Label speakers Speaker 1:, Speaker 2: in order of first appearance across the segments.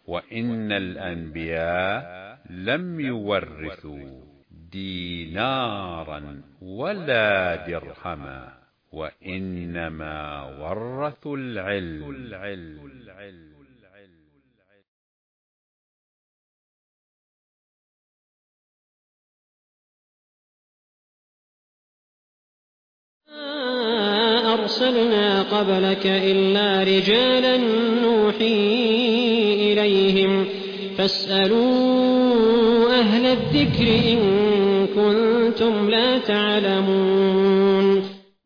Speaker 1: وإن الأنبياء لم يورثوا دينارا ولا درهما، وإنما ورثوا العلم.
Speaker 2: أرسلنا قبلك إلا رجالا نوحي إليهم فاسألوا أهل الذكر إن كنتم لا تعلمون.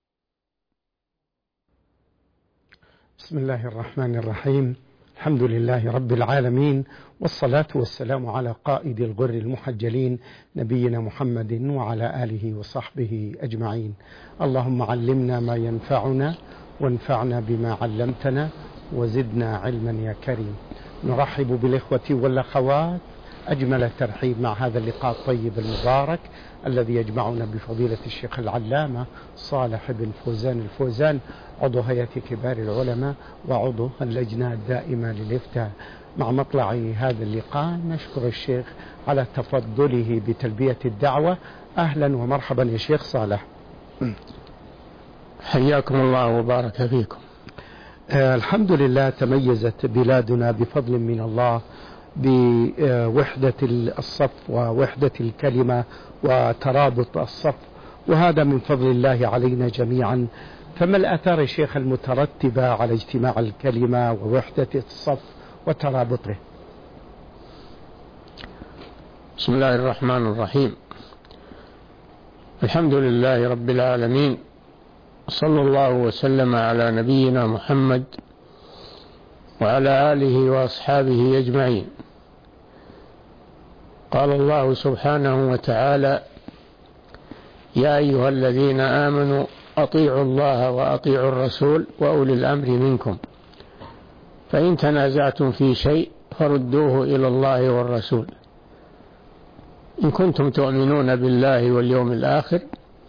Speaker 3: بسم الله الرحمن الرحيم. الحمد لله رب العالمين، والصلاة والسلام على قائد الغر المحجلين نبينا محمد وعلى آله وصحبه أجمعين. اللهم علمنا ما ينفعنا وانفعنا بما علمتنا وزدنا علما يا كريم. نرحب بالإخوة والأخوات أجمل الترحيب مع هذا اللقاء الطيب المبارك الذي يجمعنا بفضيلة الشيخ العلامة صالح بن فوزان الفوزان، عضو هيئة كبار العلماء وعضو اللجنة الدائمة للإفتاء. مع مطلع هذا اللقاء نشكر الشيخ على تفضله بتلبية الدعوة. أهلا ومرحبا يا شيخ صالح.
Speaker 4: حياكم الله وبارك فيكم.
Speaker 3: الحمد لله تميزت بلادنا بفضل من الله بوحدة الصف ووحدة الكلمة وترابط الصف، وهذا من فضل الله علينا جميعا. فما الآثار يا شيخ المترتبة على اجتماع الكلمة ووحدة الصف وترابطه؟
Speaker 4: بسم الله الرحمن الرحيم. الحمد لله رب العالمين، صلى الله وسلم على نبينا محمد وعلى آله وأصحابه أجمعين. قال الله سبحانه وتعالى: يا أيها الذين آمنوا أطيعوا الله وأطيعوا الرسول وأولي الأمر منكم، فإن تنازعتم في شيء فردوه إلى الله والرسول إن كنتم تؤمنون بالله واليوم الآخر،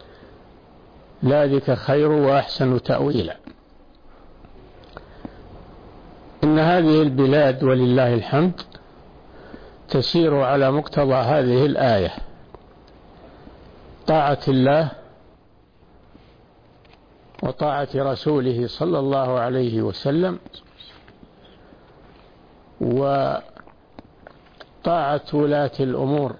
Speaker 4: ذلك خير وأحسن تأويلا. إن هذه البلاد ولله الحمد تسير على مقتضى هذه الآية: طاعة الله وطاعة رسوله صلى الله عليه وسلم، وطاعة ولاة الأمور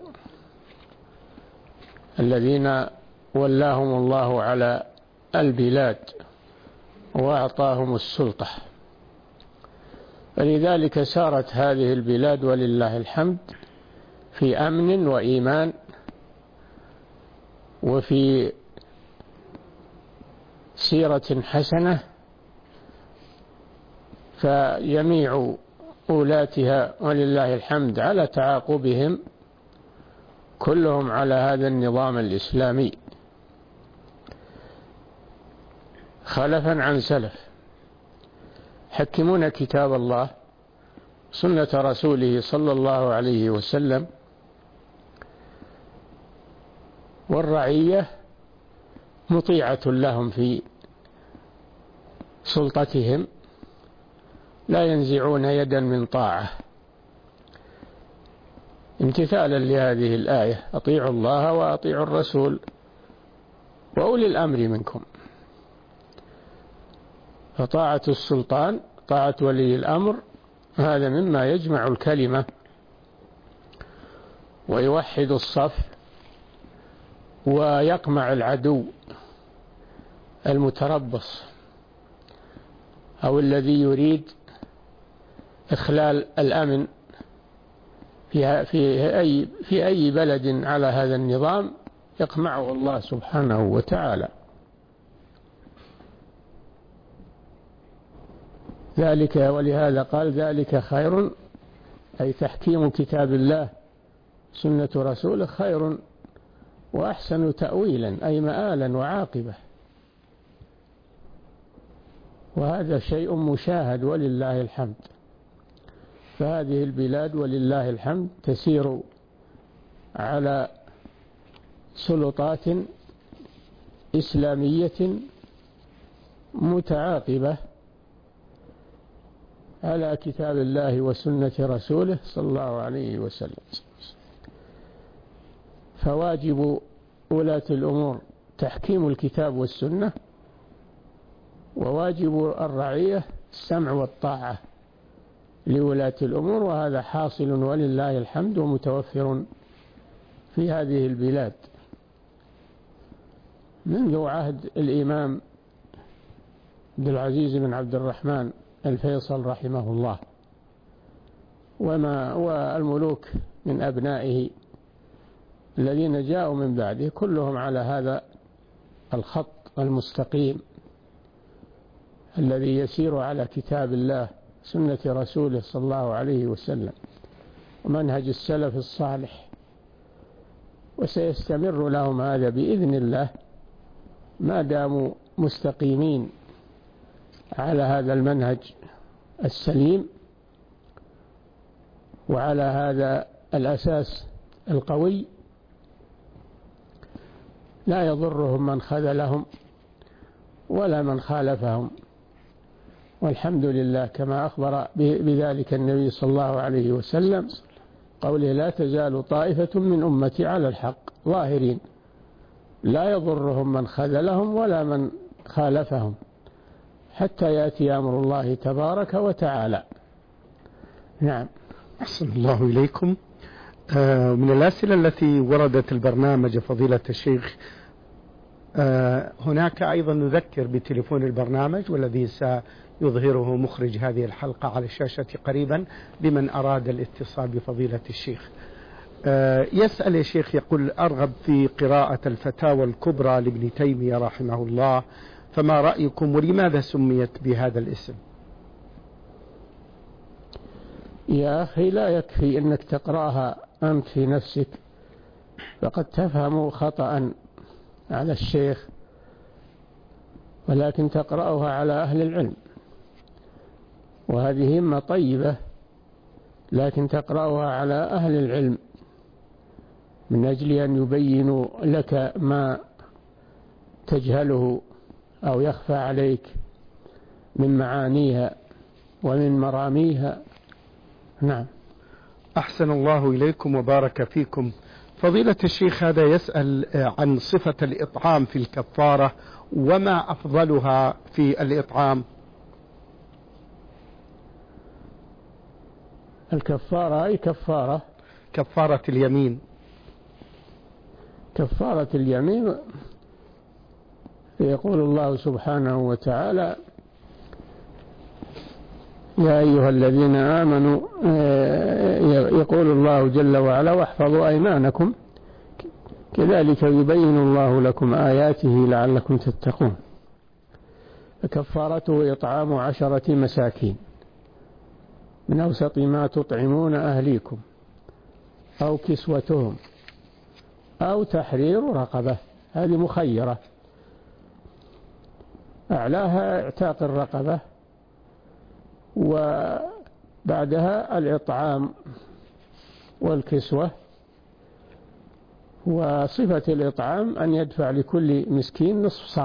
Speaker 4: الذين ولاهم الله على البلاد وأعطاهم السلطة. فلذلك سارت هذه البلاد ولله الحمد في أمن وإيمان وفي سيرة حسنة، فجميع ولاتها ولله الحمد على تعاقبهم كلهم على هذا النظام الإسلامي خلفا عن سلف، حكمون كتاب الله سنة رسوله صلى الله عليه وسلم، والرعية مطيعة لهم في سلطتهم، لا ينزعون يدا من طاعة، امتثالا لهذه الآية: أطيعوا الله وأطيعوا الرسول وأولي الأمر منكم. فطاعة السلطان، طاعة ولي الأمر، هذا مما يجمع الكلمة ويوحد الصف ويقمع العدو المتربص أو الذي يريد إخلال الأمن في أي بلد على هذا النظام، يقمعه الله سبحانه وتعالى. ذلك ولهذا قال: ذلك خير، أي تحكيم كتاب الله سنة رسوله خير وأحسن تأويلا، أي مآلا وعاقبة. وهذا شيء مشاهد ولله الحمد. فهذه البلاد ولله الحمد تسير على سلطات إسلامية متعاقبة على كتاب الله وسنة رسوله صلى الله عليه وسلم. فواجب ولاة الأمور تحكيم الكتاب والسنة، وواجب الرعية السمع والطاعة لولاة الأمور، وهذا حاصل ولله الحمد ومتوفر في هذه البلاد منذ عهد الإمام عبد العزيز بن عبد الرحمن الفيصل رحمه الله، والملوك من أبنائه الذين جاءوا من بعده كلهم على هذا الخط المستقيم الذي يسير على كتاب الله سنة رسوله صلى الله عليه وسلم ومنهج السلف الصالح، وسيستمر لهم هذا بإذن الله ما داموا مستقيمين على هذا المنهج السليم وعلى هذا الأساس القوي. لا يضرهم من خذلهم ولا من خالفهم، والحمد لله كما أخبر بذلك النبي صلى الله عليه وسلم قوله: لا تزال طائفة من أمتي على الحق ظاهرين لا يضرهم من خذلهم ولا من خالفهم حتى يأتي أمر الله تبارك وتعالى. نعم.
Speaker 3: أحسن الله إليكم. من الأسئلة التي وردت البرنامج فضيلة الشيخ، هناك أيضا نذكر بتليفون البرنامج والذي سيظهره مخرج هذه الحلقة على الشاشة قريبا لمن أراد الاتصال بفضيلة الشيخ. يسأل يا شيخ، يقول: أرغب في قراءة الفتاوى الكبرى لابن تيمية رحمه الله، فما رأيكم ولماذا سميت بهذا الاسم؟
Speaker 4: يا أخي، لا يكفي أنك تقرأها أنت في نفسك، فقد تفهم خطأ على الشيخ، ولكن تقرأها على أهل العلم، وهذه همة طيبة، لكن تقرأها على أهل العلم من أجل أن يبينوا لك ما تجهله أو يخفى عليك من معانيها ومن مراميها. نعم.
Speaker 3: أحسن الله إليكم وبارك فيكم. فضيلة الشيخ، هذا يسأل عن صفة الإطعام في الكفارة وما أفضلها في الإطعام.
Speaker 4: الكفارة أي كفارة
Speaker 3: اليمين.
Speaker 4: كفارة اليمين يقول الله سبحانه وتعالى: يا أيها الذين آمنوا، يقول الله جل وعلا: واحفظوا أيمانكم كذلك يبين الله لكم آياته لعلكم تتقون. فكفارته إطعام 10 مساكين من أوسط ما تطعمون أهليكم أو كسوتهم أو تحرير رقبة، هذه مخيرة، أعلاها اعتاق الرقبة، وبعدها الإطعام والكسوة. وصفة الإطعام أن يدفع لكل مسكين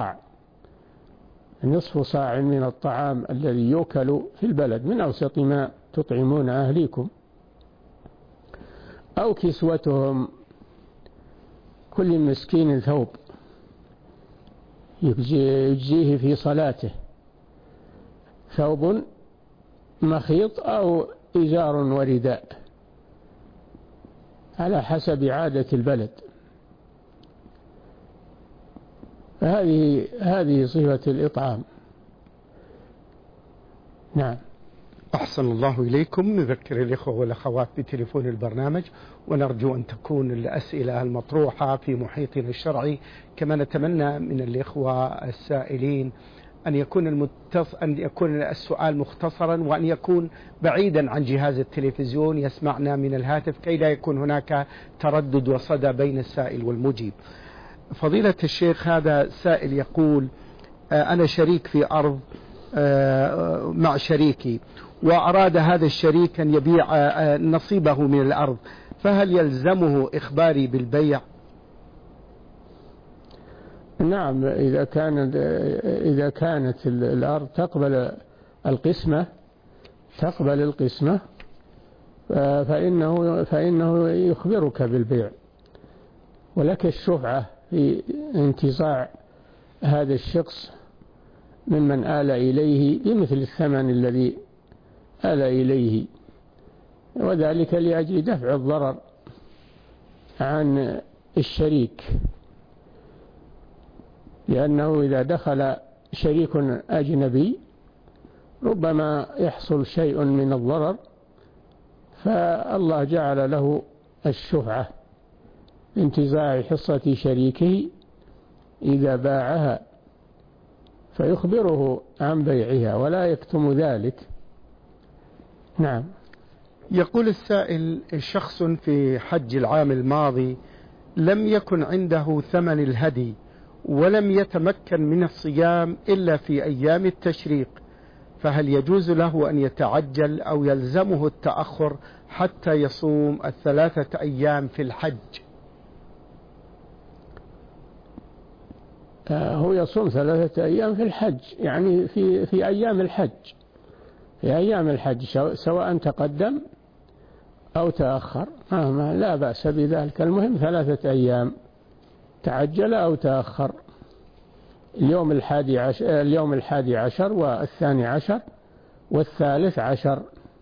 Speaker 4: نصف صاع من الطعام الذي يؤكل في البلد من أوسط ما تطعمون أهليكم، أو كسوتهم، كل مسكين ثوب يجزيه في صلاته، ثوب مخيط أو إزار ورداء على حسب عادة البلد. هذه صفة الإطعام. نعم.
Speaker 3: أحسن الله إليكم. نذكر الإخوة والأخوات بتليفون البرنامج، ونرجو أن تكون الأسئلة المطروحة في محيطنا الشرعي، كما نتمنى من الإخوة السائلين أن يكون السؤال مختصرا، وأن يكون بعيدا عن جهاز التلفزيون يسمعنا من الهاتف، كي لا يكون هناك تردد وصدى بين السائل والمجيب. فضيلة الشيخ، هذا سائل يقول: أنا شريك في أرض مع شريكي، وأراد هذا الشريك أن يبيع نصيبه من الأرض، فهل يلزمه إخباري بالبيع؟
Speaker 4: نعم، إذا كانت الأرض تقبل القسمة تقبل القسمة فإنه يخبرك بالبيع، ولك الشفعة في انتزاع هذا الشخص ممن آل إليه بمثل الثمن الذي آل إليه، وذلك لأجل دفع الضرر عن الشريك، لأنه إذا دخل شريك أجنبي ربما يحصل شيء من الضرر، فالله جعل له الشفعة انتزاع حصة شريكه إذا باعها، فيخبره عن بيعها ولا يكتم ذلك. نعم.
Speaker 3: يقول السائل: شخص في حج العام الماضي لم يكن عنده ثمن الهدي ولم يتمكن من الصيام إلا في أيام التشريق، فهل يجوز له أن يتعجل أو يلزمه التأخر حتى يصوم 3 أيام في الحج؟
Speaker 4: هو يصوم 3 أيام في الحج، يعني في أيام الحج، في أيام الحج سواء تقدم أو تأخر لا بأس بذلك، المهم 3 أيام تعجل أو تأخر، اليوم 11 والثاني عشر والثالث عشر،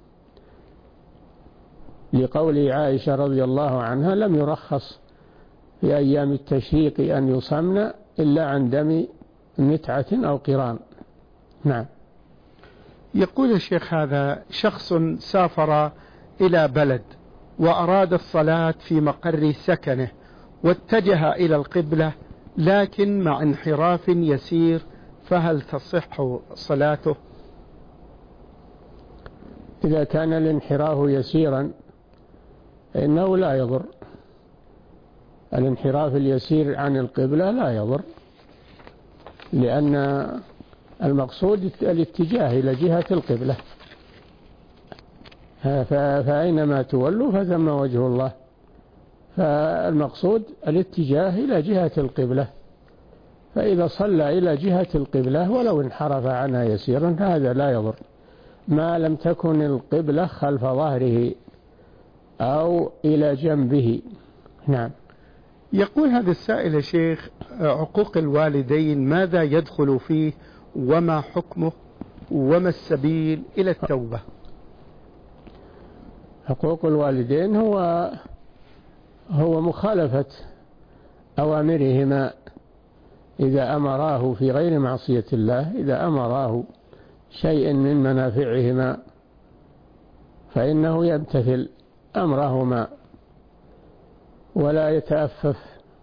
Speaker 4: لقول عائشة رضي الله عنها: لم يرخص في أيام التشريق أن يصمن إلا عن دم متعة أو قران. نعم.
Speaker 3: يقول الشيخ: هذا شخص سافر إلى بلد وأراد الصلاة في مقر سكنه واتجه إلى القبلة، لكن مع انحراف يسير، فهل تصح صلاته؟
Speaker 4: إذا كان الانحراف يسيرا فإنه لا يضر، الانحراف اليسير عن القبلة لا يضر، لأن المقصود الاتجاه إلى جهة القبلة، فأينما تولوا فثم وجه الله، فالمقصود الاتجاه إلى جهة القبلة، فإذا صلى إلى جهة القبلة ولو انحرف عنها يسيرا هذا لا يضر، ما لم تكن القبلة خلف ظهره أو إلى جنبه. نعم.
Speaker 3: يقول هذا السائل: يا شيخ، عقوق الوالدين ماذا يدخل فيه وما حكمه وما السبيل إلى التوبة؟
Speaker 4: حقوق الوالدين هو مخالفة أوامرهما إذا أمراه في غير معصية الله، إذا أمراه شيء من منافعهما فإنه يمتثل أمرهما ولا يتأفف،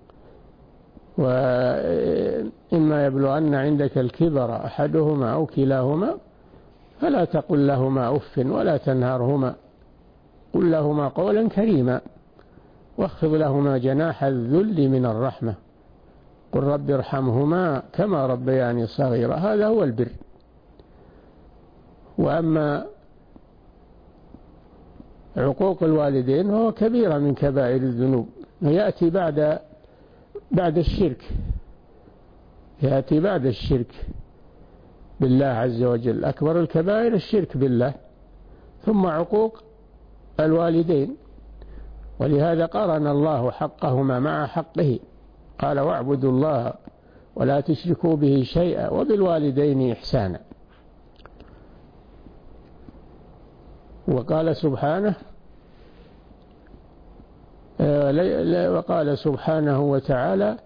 Speaker 4: وإما يبلغن عندك الكبر أحدهما أو كلاهما فلا تقل لهما أف ولا تنهرهما، قل لهما قولا كريما واخفض لهما جناح الذل من الرحمة، قل رب ارحمهما كما ربياني صغيرا، هذا هو البر. وأما عقوق الوالدين هو كبيرة من كبائر الذنوب، ويأتي بعد الشرك، يأتي بعد الشرك بالله عز وجل، أكبر الكبائر الشرك بالله، ثم عقوق الوالدين، ولهذا قارن الله حقهما مع حقه، قال: واعبدوا الله ولا تشركوا به شيئا وبالوالدين إحسانا. وقال سبحانه وتعالى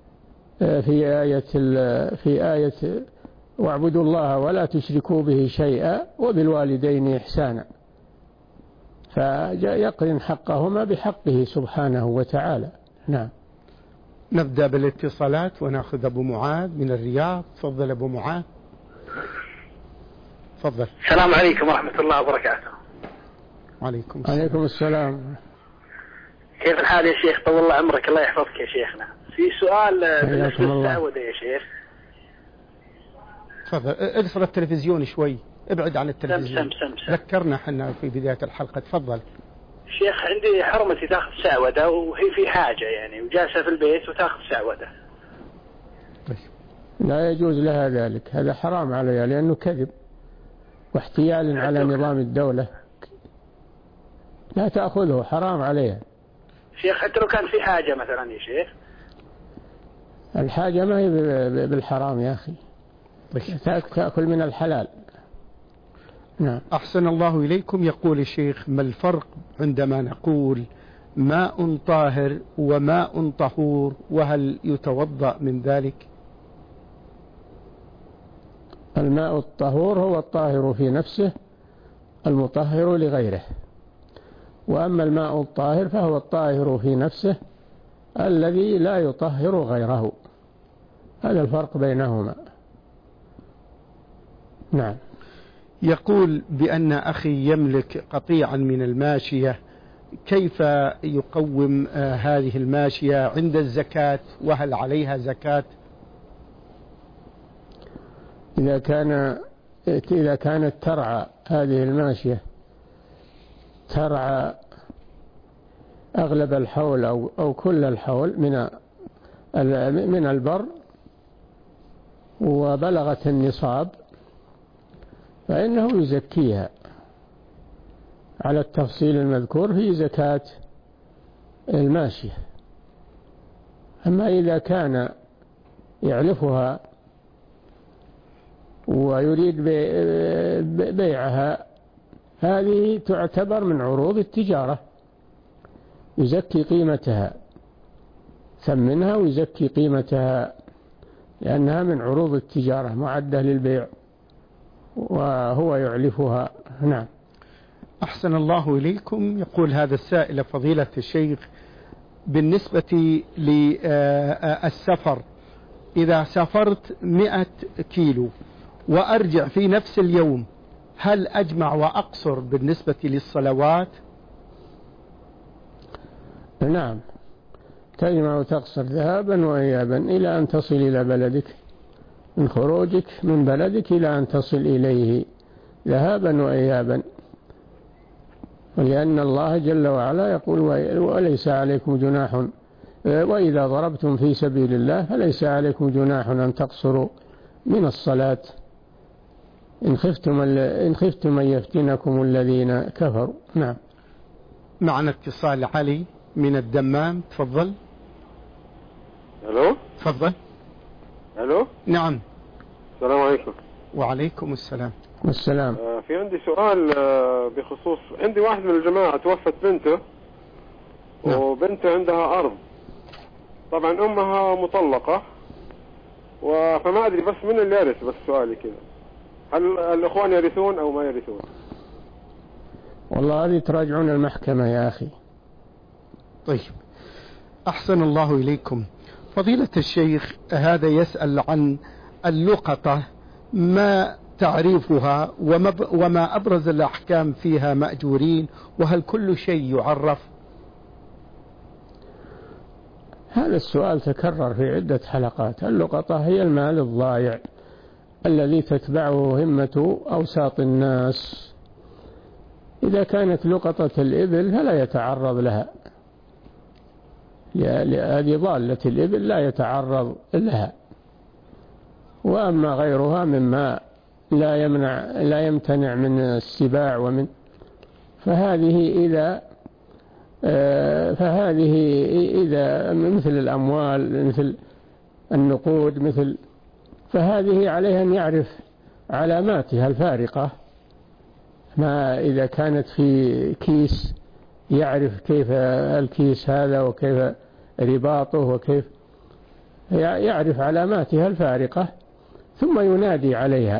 Speaker 4: في آية واعبدوا الله ولا تشركوا به شيئا وبالوالدين إحسانا، فيقرن حقهما بحقه سبحانه وتعالى. نعم.
Speaker 3: نبدأ بالاتصالات ونأخذ أبو معاذ من الرياض. تفضل أبو معاذ. تفضل.
Speaker 5: السلام عليكم ورحمة الله وبركاته.
Speaker 3: وعليكم
Speaker 4: السلام. عليكم السلام.
Speaker 5: كيف الحال يا شيخ؟ طول الله عمرك، الله يحفظك يا شيخنا. في سؤال بالنسبة للسعودة يا شيخ.
Speaker 3: تفضل. ادفر التلفزيون شوي، ابعد عن التلفزيون.
Speaker 5: سم.
Speaker 3: ذكرنا حنا في بداية الحلقة. تفضل.
Speaker 5: شيخ، عندي حرمتي تاخذ سعودة وهي في حاجة يعني، وجالسة في البيت وتاخذ سعودة.
Speaker 4: لا يجوز لها ذلك، هذا حرام عليها لأنه كذب، واحتيال على نظام الدولة لا تأخذه، حرام عليها.
Speaker 5: شيخ حتى لو كان في حاجة مثلا يا شيخ؟
Speaker 4: الحاجة ما هي بالحرام يا أخي، تأكل من الحلال. نعم.
Speaker 3: أحسن الله إليكم. يقول الشيخ: ما الفرق عندما نقول ماء طاهر وماء طهور، وهل يتوضأ من ذلك؟
Speaker 4: الماء الطهور هو الطاهر في نفسه المطهر لغيره، وأما الماء الطاهر فهو الطاهر في نفسه الذي لا يطهر غيره. هذا الفرق بينهما. نعم.
Speaker 3: يقول بأن أخي يملك قطيعا من الماشية، كيف يقوم هذه الماشية عند الزكاة، وهل عليها زكاة؟
Speaker 4: إذا كانت ترعى هذه الماشية ترعى أغلب الحول أو كل الحول من البر وبلغت النصاب فإنه يزكيها على التفصيل المذكور في زكاة الماشية. أما إذا كان يعلفها ويريد بيعها هذه تعتبر من عروض التجارة، يزكي قيمتها، ثمنها ويزكي قيمتها لأنها من عروض التجارة معدة للبيع وهو يعلفها. نعم.
Speaker 3: أحسن الله إليكم. يقول هذا السائل: فضيلة الشيخ، بالنسبة للسفر، إذا سافرت 100 كيلو وأرجع في نفس اليوم، هل أجمع وأقصر بالنسبة للصلوات؟
Speaker 4: نعم، تجمع وتقصر ذهابا وإيابا إلى أن تصل إلى بلدك، من خروجك من بلدك إلى أن تصل إليه ذهابا وإيابا، ولأن الله جل وعلا يقول: وليس عليكم جناح وإذا ضربتم في سبيل الله فليس عليكم جناح أن تقصروا من الصلاة إن خفتم أن يفتنكم الذين كفروا. نعم.
Speaker 3: معنا اتصال علي من الدمام، تفضل.
Speaker 6: ألو.
Speaker 3: تفضل.
Speaker 6: ألو.
Speaker 3: نعم.
Speaker 6: السلام عليكم.
Speaker 3: وعليكم السلام.
Speaker 4: والسلام.
Speaker 6: في عندي سؤال بخصوص، عندي واحد من الجماعة توفت بنته. نعم. وبنته عندها أرض، طبعا أمها مطلقة، فما أدري بس من اللي يرث، بس سؤالي كذا، هل الأخوان يرثون أو ما يرثون؟
Speaker 4: والله هذه تراجعون المحكمة يا أخي.
Speaker 3: طيب، أحسن الله إليكم. فضيلة الشيخ، هذا يسأل عن اللقطة، ما تعريفها وما أبرز الأحكام فيها مأجورين، وهل كل شيء يعرف؟
Speaker 4: هذا السؤال تكرر في عدة حلقات. اللقطة هي المال الضائع الذي تتبعه همة أوساط الناس. إذا كانت لقطة الإبل فلا يتعرض لها، هذه ضالة الإبل لا يتعرض لها. وأما غيرها مما لا يمتنع من السباع فهذه إذا مثل الأموال، مثل النقود، فهذه عليها أن يعرف علاماتها الفارقة. ما إذا كانت في كيس يعرف كيف الكيس هذا وكيف رباطه وكيف يعرف علاماتها الفارقة، ثم ينادي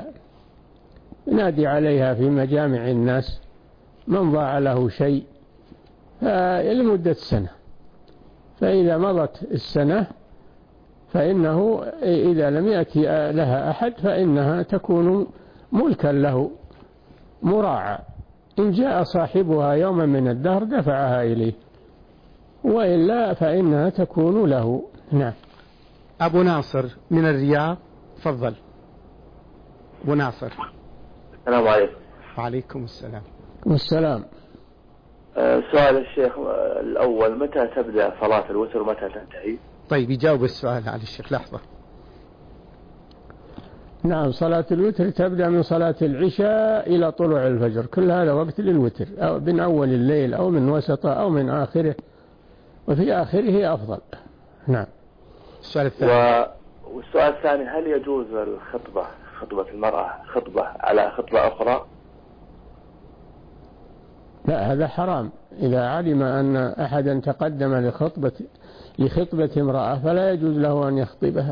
Speaker 4: عليها في مجامع الناس من ضاع له شيء لمدة سنة. فإذا مضت السنة فإنه إذا لم يأتي لها أحد فإنها تكون ملكا له مراعى. إن جاء صاحبها يوما من الدهر دفعها إليه، وإلا فإنها تكون له. نعم.
Speaker 3: أبو ناصر من الرياض، تفضل. أبو ناصر.
Speaker 7: السلام عليكم.
Speaker 3: وعليكم السلام.
Speaker 4: والسلام.
Speaker 7: سؤال الشيخ الأول: متى تبدأ صلاة الوتر ومتى تنتهي؟
Speaker 3: طيب، يجاوب السؤال على الشيخ. لحظة.
Speaker 4: نعم، صلاة الوتر تبدأ من صلاة العشاء إلى طلوع الفجر، كل هذا وقت للوتر، أو من أول الليل أو من وسطه أو من آخره، وفي آخره أفضل. نعم.
Speaker 3: السؤال الثاني.
Speaker 7: والسؤال الثاني، هل يجوز خطبة المرأة على خطبة أخرى؟
Speaker 4: لا، هذا حرام. إذا علم أن أحدا تقدم لخطبة امرأة فلا يجوز له أن يخطبها،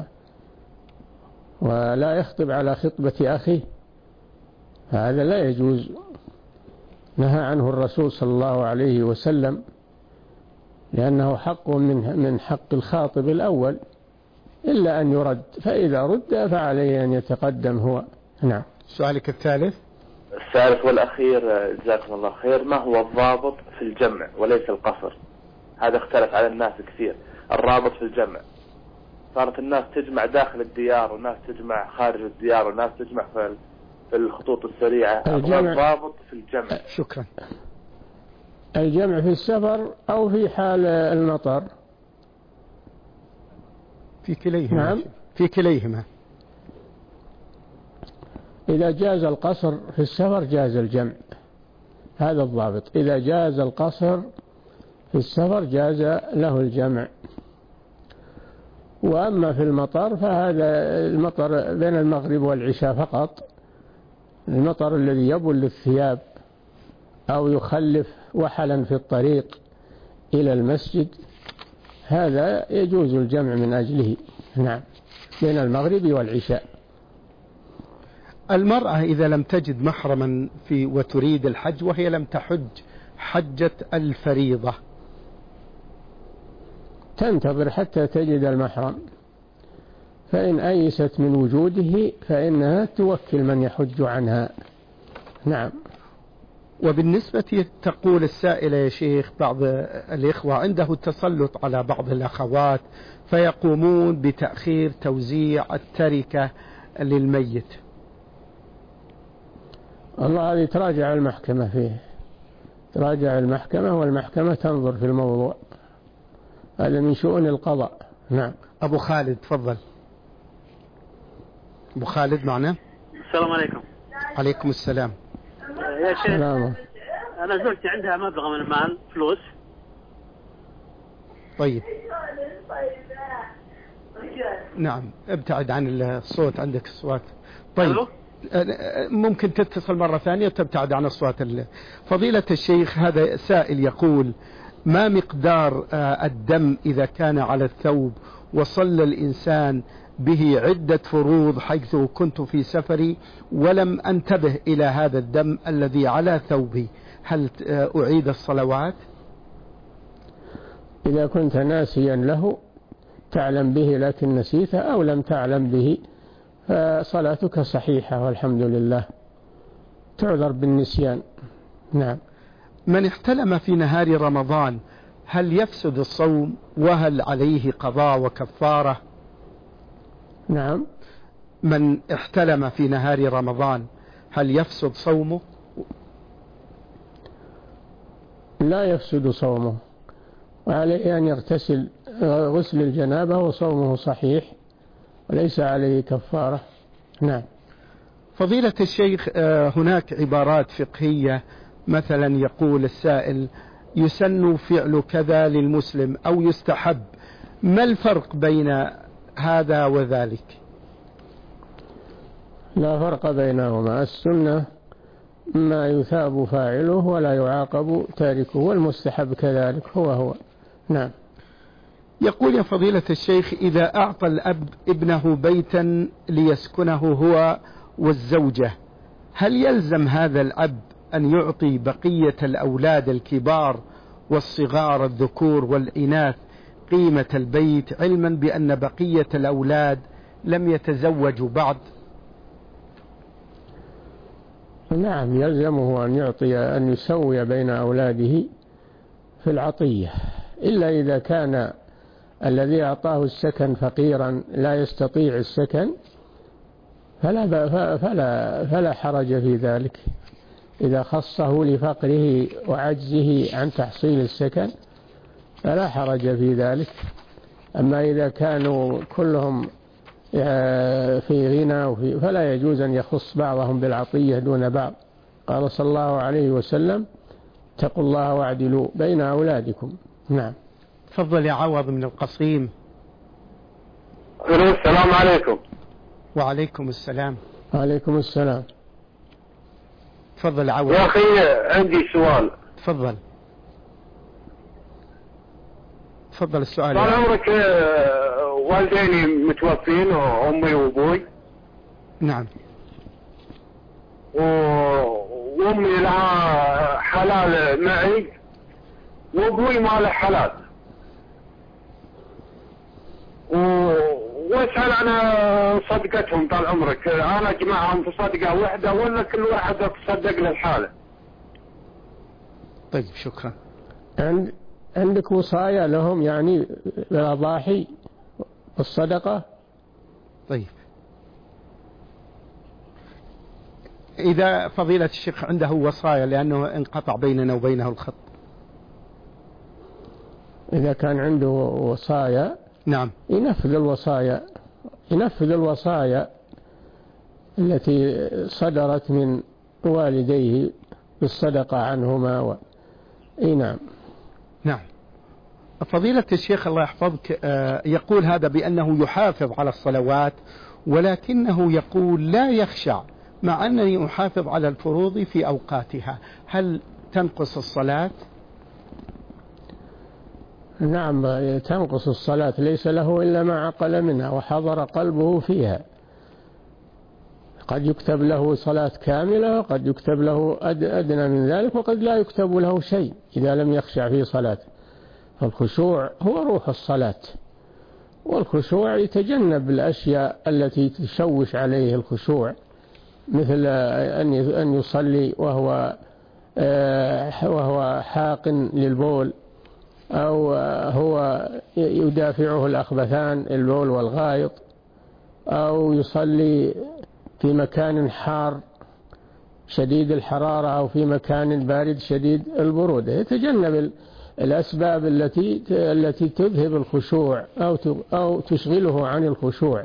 Speaker 4: ولا يخطب على خطبة أخيه، هذا لا يجوز. نهى عنه الرسول صلى الله عليه وسلم، لأنه حق من حق الخاطب الأول، إلا أن يرد، فإذا رد فعليه أن يتقدم هو. نعم.
Speaker 3: سؤالك الثالث
Speaker 7: والأخير، جزاكم الله خير، ما هو الضابط في الجمع وليس القصر؟ هذا اختلف على الناس كثير. الرابط في الجمع، صارت الناس تجمع داخل الديار وناس تجمع خارج الديار وناس تجمع في الخطوط السريعة. الضابط في الجمع.
Speaker 3: شكرا.
Speaker 4: الجمع في السفر أو في حال المطر؟
Speaker 3: في كليهما.
Speaker 4: نعم.
Speaker 3: في كليهما.
Speaker 4: إذا جاز القصر في السفر جاز الجمع، هذا الضابط. إذا جاز القصر في السفر جاز له الجمع. وأما في المطر فهذا المطر بين المغرب والعشاء فقط، المطر الذي يبل الثياب أو يخلف وحلا في الطريق إلى المسجد، هذا يجوز الجمع من أجله. نعم، بين المغرب والعشاء.
Speaker 3: المرأة إذا لم تجد محرما وتريد الحج وهي لم تحج حجة الفريضة،
Speaker 4: تنتظر حتى تجد المحرم، فإن أيست من وجوده فإنها توكل من يحج عنها. نعم.
Speaker 3: وبالنسبة تقول السائلة يا شيخ، بعض الإخوة عنده التسلط على بعض الأخوات فيقومون بتأخير توزيع التركة للميت.
Speaker 4: الله، هذه تراجع المحكمة فيه، تراجع المحكمة، والمحكمة تنظر في الموضوع، هذا من شؤون القضاء. نعم.
Speaker 3: أبو خالد تفضل. أبو خالد معنا.
Speaker 5: السلام عليكم.
Speaker 3: عليكم السلام.
Speaker 5: يا شيخ، أنا زوجتي عندها مبلغ من المال، فلوس.
Speaker 3: طيب. نعم، ابتعد عن الصوت، عندك الصوت. طيب. ممكن تتصل مرة ثانية وتبتعد عن الصوت. فضيلة الشيخ، هذا سائل يقول: ما مقدار الدم إذا كان على الثوب وصلى الإنسان به عدة فروض، حيث كنت في سفري ولم أنتبه إلى هذا الدم الذي على ثوبي، هل أعيد الصلوات؟
Speaker 4: إذا كنت ناسيا له، تعلم به لكن نسيته، أو لم تعلم به، فصلاتك صحيحة والحمد لله، تعذر بالنسيان. نعم.
Speaker 3: من احتلم في نهار رمضان هل يفسد الصوم، وهل عليه قضاء وكفارة؟
Speaker 4: نعم.
Speaker 3: من احتلم في نهار رمضان هل يفسد صومه؟
Speaker 4: لا يفسد صومه، وعليه أن يغتسل غسل الجنابة، وصومه صحيح وليس عليه كفارة. نعم.
Speaker 3: فضيلة الشيخ، هناك عبارات فقهية، مثلا يقول السائل: يسن فعل كذا للمسلم أو يستحب، ما الفرق بين هذا وذلك؟
Speaker 4: لا فرق بينهما، السنة ما يثاب فاعله ولا يعاقب تاركه، والمستحب كذلك هو. نعم.
Speaker 3: يقول: يا فضيلة الشيخ، إذا أعطى الأب ابنه بيتا ليسكنه هو والزوجة، هل يلزم هذا الأب أن يعطي بقية الأولاد الكبار والصغار الذكور والإناث قيمة البيت، علما بأن بقية الأولاد لم يتزوجوا بعد؟
Speaker 4: نعم، يلزمه أن يعطي، أن يسوي بين أولاده في العطية، إلا إذا كان الذي أعطاه السكن فقيرا لا يستطيع السكن، فلا حرج في ذلك. إذا خصه لفقره وعجزه عن تحصيل السكن فلا حرج في ذلك. أما إذا كانوا كلهم في غنى فلا يجوز أن يخص بعضهم بالعطية دون بعض. قال صلى الله عليه وسلم اتقوا الله واعدلوا بين أولادكم. نعم.
Speaker 3: تفضل يا عوض من القصيم.
Speaker 6: السلام عليكم.
Speaker 3: وعليكم السلام.
Speaker 4: وعليكم السلام.
Speaker 3: تفضل يا عوض.
Speaker 6: يا أخي عندي سؤال.
Speaker 3: تفضل السؤال.
Speaker 6: طال عمرك والديني متوفين، أمي وأبوي.
Speaker 3: نعم.
Speaker 6: وأمي لها حلال معي وأبوي ما له حلال. واسأل عن صدقتهم طال عمرك، أنا أجمعهم في صدقة واحدة ولا كل واحد تصدق للحالة؟
Speaker 3: طيب شكرا.
Speaker 4: عندك وصايا لهم يعني بالأضاحي والصدقة؟
Speaker 3: طيب إذا فضيلة الشيخ عنده وصايا لأنه انقطع بيننا وبينه الخط.
Speaker 4: إذا كان عنده وصايا
Speaker 3: نعم
Speaker 4: ينفذ الوصايا التي صدرت من والديه بالصدقة عنهما نعم.
Speaker 3: نعم. فضيلة الشيخ الله يحفظك يقول هذا بأنه يحافظ على الصلوات، ولكنه يقول لا يخشع مع أنني أحافظ على الفروض في أوقاتها، هل تنقص الصلاة؟
Speaker 4: نعم تنقص الصلاة، ليس له إلا ما عقل منها وحضر قلبه فيها. قد يكتب له صلاة كاملة وقد يكتب له أدنى من ذلك وقد لا يكتب له شيء إذا لم يخشع في صلاته. فالخشوع هو روح الصلاة، والخشوع يتجنب الأشياء التي تشوش عليه الخشوع، مثل أن يصلي وهو حاق للبول، أو هو يدافعه الأخبثان البول والغائط، أو يصلي في مكان حار شديد الحرارة أو في مكان بارد شديد البرودة. يتجنب الأسباب التي تذهب الخشوع أو تشغله عن الخشوع.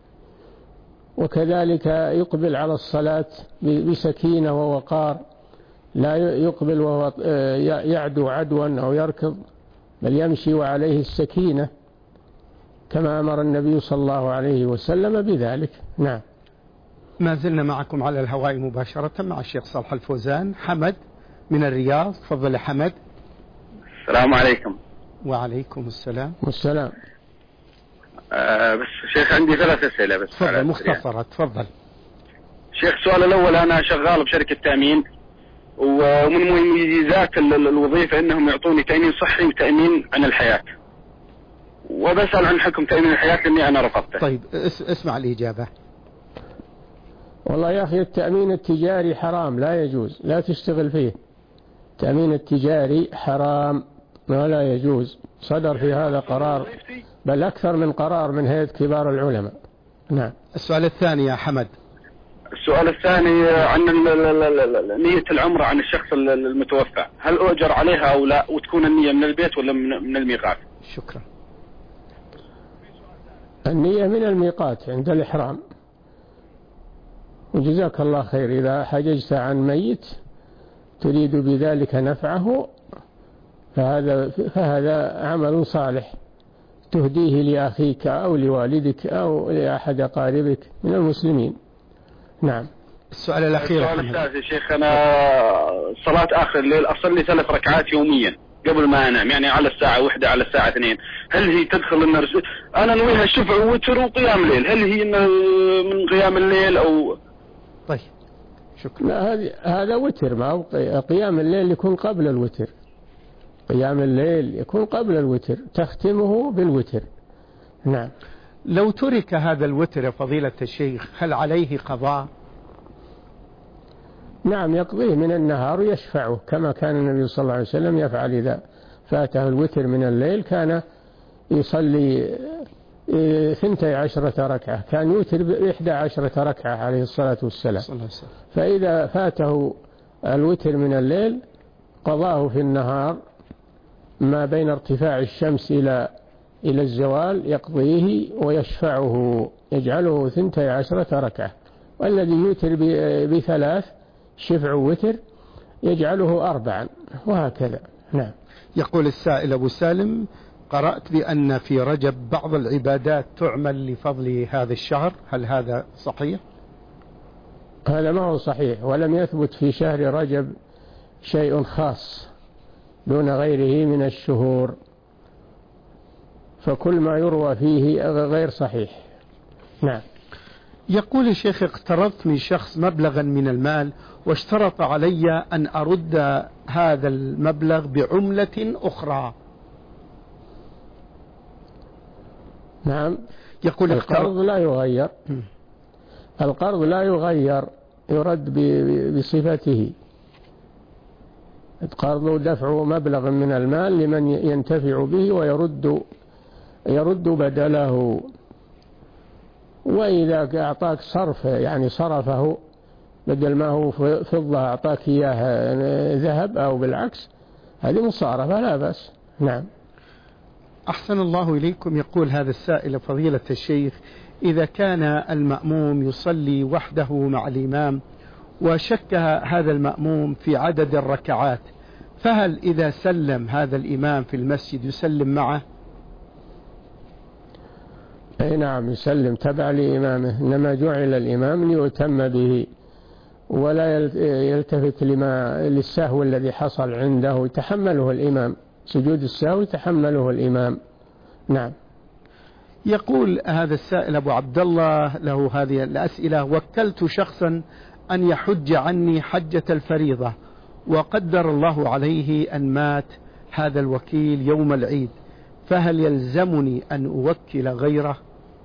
Speaker 4: وكذلك يقبل على الصلاة بسكينة ووقار، لا يقبل وهو يعدو عدوا أو يركض، بل يمشي وعليه السكينة كما أمر النبي صلى الله عليه وسلم بذلك. نعم.
Speaker 3: ما زلنا معكم على الهواء مباشرة مع الشيخ صالح الفوزان. حمد من الرياض، تفضل يا حمد.
Speaker 8: السلام عليكم.
Speaker 3: وعليكم السلام.
Speaker 4: والسلام.
Speaker 8: بس شيخ عندي 3 أسئلة بس.
Speaker 3: تفضل مختصرة. تفضل
Speaker 8: شيخ. السؤال الأول، أنا شغال بشركة تأمين، ومن مميزات الوظيفة أنهم يعطوني تأمين صحي وتأمين عن الحياة، وبسأل عن حكم تأمين الحياة لأني أنا رفضته.
Speaker 3: طيب اسمع الإجابة.
Speaker 4: والله يا أخي التأمين التجاري حرام، لا يجوز، لا تشتغل فيه. التأمين التجاري حرام ولا يجوز، صدر في هذا قرار، بل أكثر من قرار من هيئة كبار العلماء. نعم.
Speaker 3: السؤال الثاني يا حمد.
Speaker 8: السؤال الثاني عن نية العمرة عن الشخص المتوفى، هل أؤجر عليها أو لا، وتكون النية من البيت ولا من الميقات؟
Speaker 3: شكرا.
Speaker 4: النية من الميقات عند الإحرام. وجزاك الله خير، إذا حججت عن ميت تريد بذلك نفعه فهذا عمل صالح تهديه لأخيك أو لوالدك أو لأحد أقاربك من المسلمين. نعم.
Speaker 3: السؤال الأخير.
Speaker 8: السؤال الثالث يا شيخ، أنا صلاة آخر الليل أصلي 3 ركعات يوميا قبل ما أنام، يعني على الساعة 1 على الساعة 2، هل هي تدخل أنا نويها الشفع ووتر وقيام الليل، هل هي من قيام الليل أو؟
Speaker 3: طيب شكرا.
Speaker 4: لا هذا وتر، ما قيام الليل يكون قبل الوتر. قيام الليل يكون قبل الوتر، تختمه بالوتر. نعم.
Speaker 3: لو ترك هذا الوتر فضيلة الشيخ هل عليه قضاء؟
Speaker 4: نعم يقضيه من النهار ويشفعه، كما كان النبي صلى الله عليه وسلم يفعل إذا فاته الوتر من الليل، كان يصلي 12 ركعة، كان يوتر ب11 ركعة عليه الصلاة والسلام. فإذا فاته الوتر من الليل قضاه في النهار ما بين ارتفاع الشمس إلى الزوال، يقضيه ويشفعه. يجعله 12 ركعة، والذي يوتر ب3 شفع وتر يجعله 4 وهكذا. نعم.
Speaker 3: يقول السائل أبو سالم: قرأت بأن في رجب بعض العبادات تعمل لفضل هذا الشهر، هل هذا صحيح؟
Speaker 4: هذا ما هو صحيح، ولم يثبت في شهر رجب شيء خاص دون غيره من الشهور، فكل ما يروى فيه غير صحيح. نعم.
Speaker 3: يقول الشيخ: اقترضت من شخص مبلغا من المال واشترط علي أن أرد هذا المبلغ بعملة أخرى.
Speaker 4: نعم.
Speaker 3: يقول
Speaker 4: القرض لا يغير، القرض لا يغير، يرد بصفته. القرض دفع مبلغ من المال لمن ينتفع به ويرد بدله. وإذا أعطاك صرف يعني صرفه بدل ما هو فضة أعطاك إياه ذهب أو بالعكس، هذه مصارفة لا بأس. نعم.
Speaker 3: أحسن الله إليكم. يقول هذا السائل: فضيلة الشيخ، إذا كان المأموم يصلي وحده مع الإمام وشك هذا المأموم في عدد الركعات، فهل إذا سلم هذا الإمام في المسجد يسلم معه؟
Speaker 4: أي نعم، يسلم تبع لإمامه، إنما جعل الإمام ليتم به ولا يلتفت للسهو الذي حصل عنده، يتحمله الإمام، سجود السهو يتحمله الإمام. نعم.
Speaker 3: يقول هذا السائل أبو عبد الله له هذه الأسئلة: وكلت شخصا أن يحج عني حجة الفريضة، وقدر الله عليه أن مات هذا الوكيل يوم العيد، فهل يلزمني أن أوكل غيره؟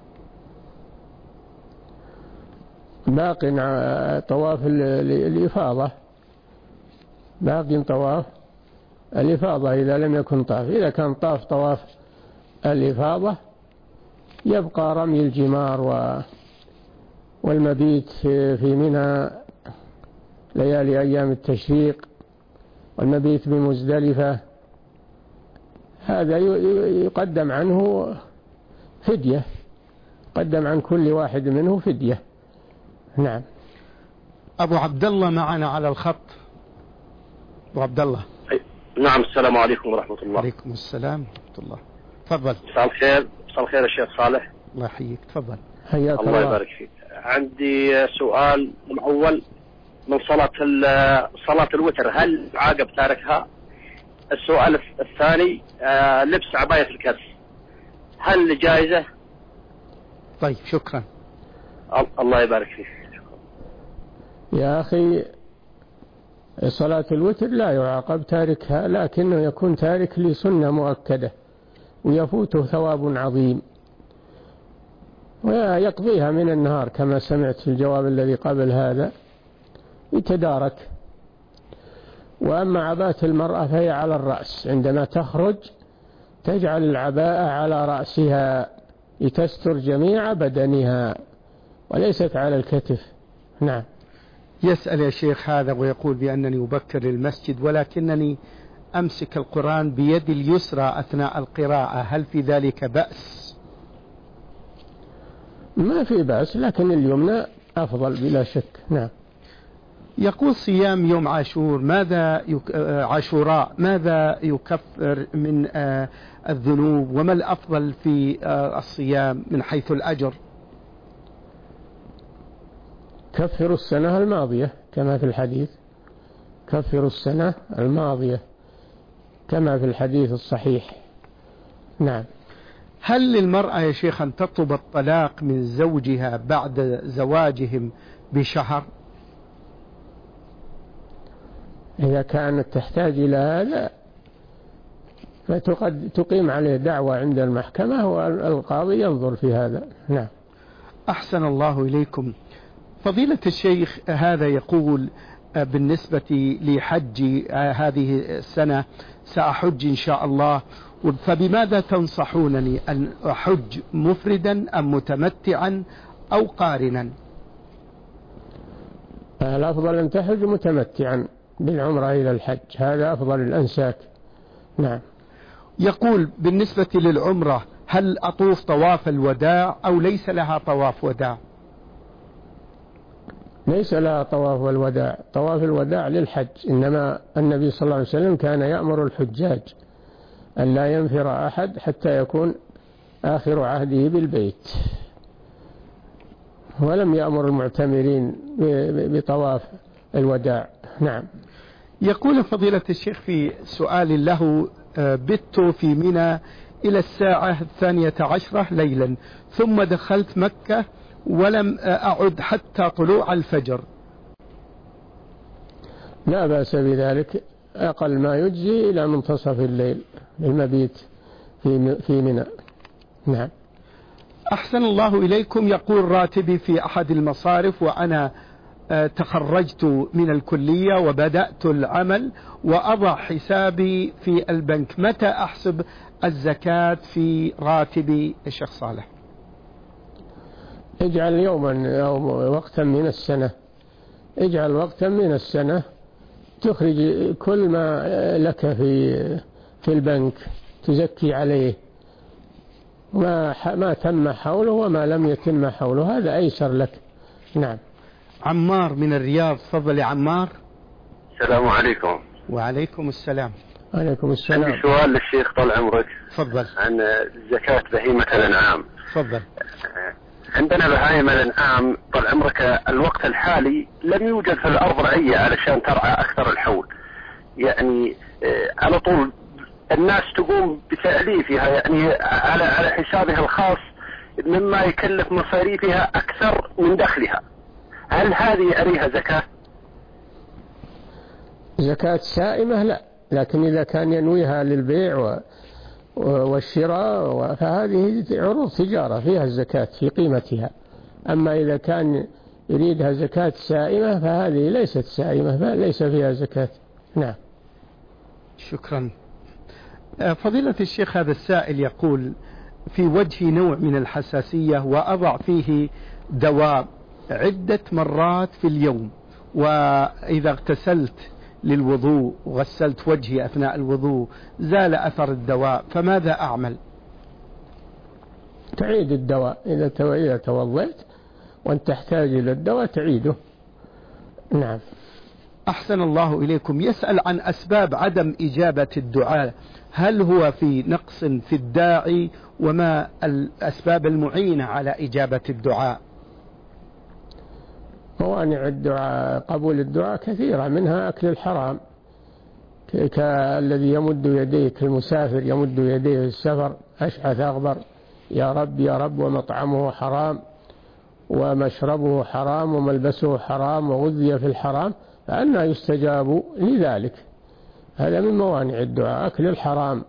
Speaker 4: باق طواف الإفاضة، باق طواف الإفاضة إذا لم يكن طاف. إذا كان طواف الإفاضة يبقى رمي الجمار والمبيت في منى ليالي أيام التشريق، والمبيت بمزدلفة، هذا يقدم عنه فدية، قدم عن كل واحد منه فدية. نعم.
Speaker 3: أبو عبد الله معنا على الخط. أبو عبد الله.
Speaker 9: نعم. السلام عليكم ورحمة الله.
Speaker 3: عليكم السلام ورحمة الله. تفضل.
Speaker 9: مساء الخير. مساء الخير الشيخ صالح.
Speaker 3: الله يحييك. تفضل.
Speaker 4: حياك
Speaker 9: الله يبارك فيك. عندي سؤال الأول من صلاة الوتر، هل عاقب تاركها؟ السؤال الثاني لبس عباية الكرس، هل جائزة؟
Speaker 3: طيب، شكرا.
Speaker 9: الله يبارك فيك.
Speaker 4: يا أخي، صلاة الوتر لا يعاقب تاركها، لكنه يكون تارك لسنة مؤكدة ويفوته ثواب عظيم، ويقضيها من النهار كما سمعت في الجواب الذي قبل هذا، يتدارك. وأما عباءة المرأة فهي على الرأس، عندما تخرج تجعل العباءة على رأسها لتستر جميع بدنها وليست على الكتف. نعم.
Speaker 3: يسأل يا شيخ هذا ويقول بأنني أبكر للمسجد ولكنني أمسك القرآن بيد اليسرى أثناء القراءة، هل في ذلك بأس؟
Speaker 4: ما في بأس، لكن اليمنى أفضل بلا شك. نعم.
Speaker 3: يقول: صيام يوم عاشوراء ماذا يكفر من الذنوب، وما الأفضل في الصيام من حيث الأجر؟
Speaker 4: كفر السنة الماضية كما في الحديث، كفر السنة الماضية كما في الحديث الصحيح. نعم.
Speaker 3: هل للمرأة يا شيخ أن تطلب الطلاق من زوجها بعد زواجهم بشهر؟
Speaker 4: إذا كانت تحتاج إلى هذا فتقيم عليه دعوة عند المحكمة والقاضي ينظر في هذا. نعم.
Speaker 3: أحسن الله إليكم. فضيلة الشيخ هذا يقول: بالنسبة لحج هذه السنة سأحج إن شاء الله، فبماذا تنصحونني، أن أحج مفردا أم متمتعا أو قارنا؟
Speaker 4: الأفضل أن تحج متمتعا بالعمرة إلى الحج، هذا أفضل الأنساك. نعم.
Speaker 3: يقول: بالنسبة للعمرة هل أطوف طواف الوداع أو ليس لها طواف وداع؟
Speaker 4: ليس لها طواف الوداع، طواف الوداع للحج، إنما النبي صلى الله عليه وسلم كان يأمر الحجاج أن لا ينفر أحد حتى يكون آخر عهده بالبيت، ولم يأمر المعتمرين بطواف الوداع. نعم.
Speaker 3: يقول فضيلة الشيخ في سؤال له: بت في منى إلى الساعة 12 ليلا، ثم دخلت مكة ولم أعد حتى طلوع الفجر.
Speaker 4: لا بأس بذلك، أقل ما يجزي إلى منتصف الليل المبيت في منى. نعم.
Speaker 3: أحسن الله إليكم. يقول: راتبي في أحد المصارف وأنا تخرجت من الكلية وبدأت العمل وأضع حسابي في البنك، متى أحسب الزكاة في راتبي الشيخ صالح؟
Speaker 4: اجعل يوما أو وقتا من السنة، اجعل وقتا من السنة تخرج كل ما لك في البنك تزكي عليه، ما تم حوله وما لم يتم حوله، هذا أيسر لك. نعم.
Speaker 3: عمار من الرياض، تفضل يا عمار.
Speaker 10: السلام عليكم.
Speaker 3: وعليكم السلام.
Speaker 4: عليكم السلام.
Speaker 10: عندي سؤال للشيخ طال عمرك.
Speaker 3: تفضل.
Speaker 10: عن زكاة بهيمة الأنعام.
Speaker 3: تفضل.
Speaker 10: عندنا بهائم الأنعام طال عمرك الوقت الحالي لم يوجد في الأرض رعية علشان ترعى أكثر الحول، يعني على طول الناس تقوم بتأليفها يعني على حسابها الخاص مما يكلف مصاريفها أكثر من دخلها. هل هذه عليها زكاة؟
Speaker 4: زكاة سائمة لا، لكن إذا كان ينويها للبيع والشراء فهذه عروض تجارة فيها الزكاة في قيمتها. أما إذا كان يريدها زكاة سائمة فهذه ليست سائمة، فليس فيها زكاة. نعم.
Speaker 3: شكرا. فضيلة الشيخ، هذا السائل يقول: في وجهي نوع من الحساسية وأضع فيه دواء عدة مرات في اليوم، وإذا اغتسلت للوضوء وغسلت وجهي أثناء الوضوء زال أثر الدواء، فماذا أعمل؟
Speaker 4: تعيد الدواء إذا توضيت وأنت تحتاج إلى الدواء تعيده. نعم.
Speaker 3: أحسن الله إليكم. يسأل عن أسباب عدم إجابة الدعاء، هل هو في نقص في الداعي، وما الأسباب المعينة على إجابة الدعاء؟
Speaker 4: موانع الدعاء قبول الدعاء كثيرة، منها أكل الحرام، كالذي يمد يديه، كالمسافر يمد يديه في السفر أشعث أغبر يا رب يا رب، ومطعمه حرام ومشربه حرام وملبسه حرام وغذي في الحرام، فأنى يستجاب لذلك. هذا من موانع الدعاء أكل الحرام.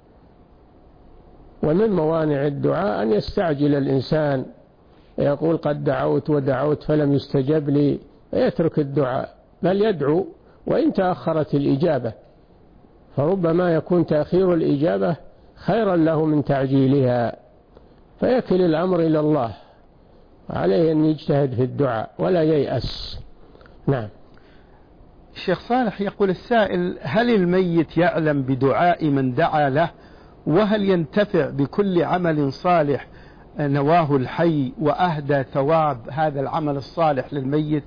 Speaker 4: ومن موانع الدعاء أن يستعجل الإنسان، يقول قد دعوت ودعوت فلم يستجب لي، يترك الدعاء، بل يدعو وإن تأخرت الإجابة، فربما يكون تأخير الإجابة خيرا له من تعجيلها، فيكل الأمر إلى الله، عليه أن يجتهد في الدعاء ولا ييأس. نعم.
Speaker 3: الشيخ صالح، يقول السائل: هل الميت يعلم بدعاء من دعا له، وهل ينتفع بكل عمل صالح نواه الحي وأهدى ثواب هذا العمل الصالح للميت؟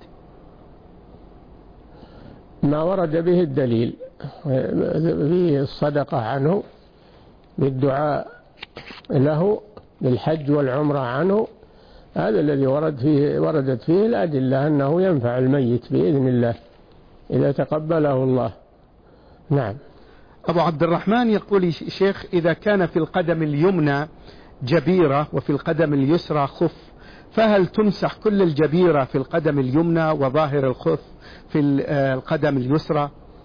Speaker 4: ما ورد به الدليل في الصدقة عنه، بالدعاء له، بالحج والعمرة عنه، هذا الذي وردت فيه الأدلة أنه ينفع الميت بإذن الله إذا تقبله الله. نعم.
Speaker 3: أبو عبد الرحمن يقول: شيخ، إذا كان في القدم اليمنى جبيرة وفي القدم اليسرى خف، فهل تمسح كل الجبيرة في القدم اليمنى وظاهر الخف في القدم اليسرى؟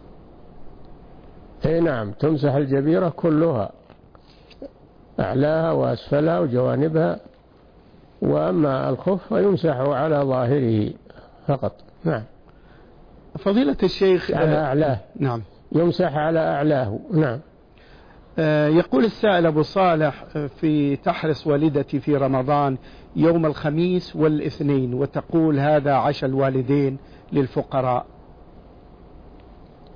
Speaker 4: نعم، تمسح الجبيرة كلها، أعلاها وأسفلها وجوانبها، وأما الخف فيمسح على ظاهره فقط. نعم.
Speaker 3: فضيلة الشيخ،
Speaker 4: على أعلاه.
Speaker 3: نعم،
Speaker 4: يمسح على أعلاه. نعم.
Speaker 3: يقول السائل أبو صالح: في تحرص والدتي في رمضان يوم الخميس والاثنين، وتقول هذا عشاء الوالدين للفقراء.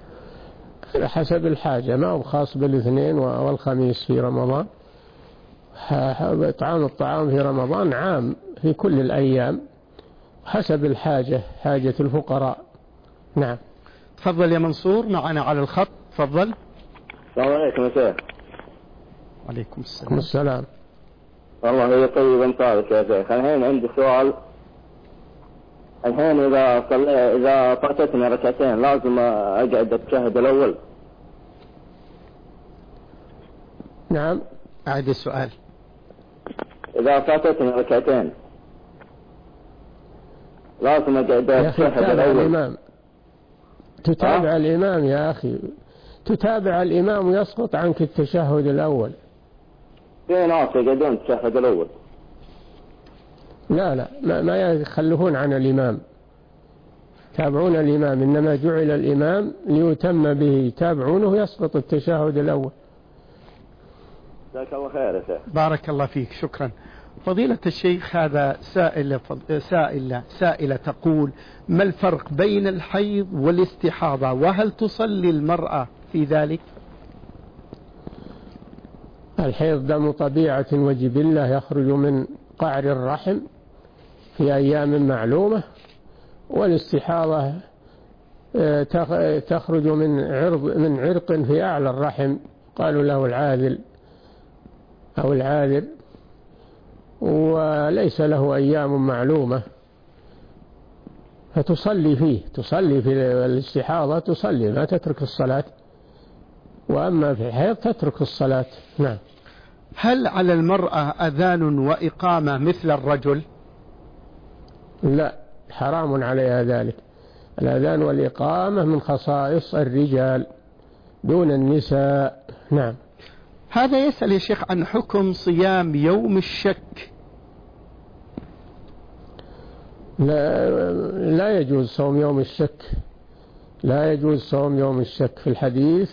Speaker 4: حسب الحاجة، ما هو خاص بالاثنين والخميس في رمضان، إطعام الطعام في رمضان عام في كل الأيام حسب الحاجة، حاجة الفقراء. نعم.
Speaker 3: تفضل يا منصور معنا على الخط. تفضل.
Speaker 11: السلام عليكم يا شيخ.
Speaker 3: وعليكم السلام.
Speaker 4: السلام.
Speaker 11: والله هي طيب انطالك يا شيخ. الحين عندي سؤال. الحين إذا فاتتني ركعتين لازم أقعد التشهد الأول؟
Speaker 4: نعم.
Speaker 3: أعد السؤال.
Speaker 11: إذا فاتتني ركعتين لازم أقعد التشهد الأول؟
Speaker 4: تتابع الإمام يا أخي، تتابع الإمام ويسقط عنك التشهد الأول.
Speaker 11: في ناس يقعدون التشهد الأول.
Speaker 4: لا ما يخلفون عن الإمام، تابعون الإمام، إنما جعل الإمام ليتم به، تابعونه يسقط التشهد الأول.
Speaker 11: جزاك الله خير يا شيخ.
Speaker 3: بارك الله فيك. شكرا فضيلة الشيخ. هذا سائلة تقول: ما الفرق بين الحيض والاستحاضة، وهل تصلي المرأة في ذلك؟
Speaker 4: الحيض دم طبيعة وجبلة يخرج من قعر الرحم في أيام معلومة، والاستحاضة تخرج من عرق في أعلى الرحم قالوا له العاذل أو العاذر، وليس له أيام معلومة، فتصلي فيه، تصلي في الاستحاضة، تصلي ما تترك الصلاة، وأما في الحيض تترك الصلاة. نعم.
Speaker 3: هل على المرأة أذان وإقامة مثل الرجل؟
Speaker 4: لا، حرام عليها ذلك. الأذان والإقامة من خصائص الرجال دون النساء. نعم.
Speaker 3: هذا يسأل يا شيخ عن حكم صيام يوم الشك.
Speaker 4: لا يجوز صوم يوم الشك، لا يجوز صوم يوم الشك. في الحديث: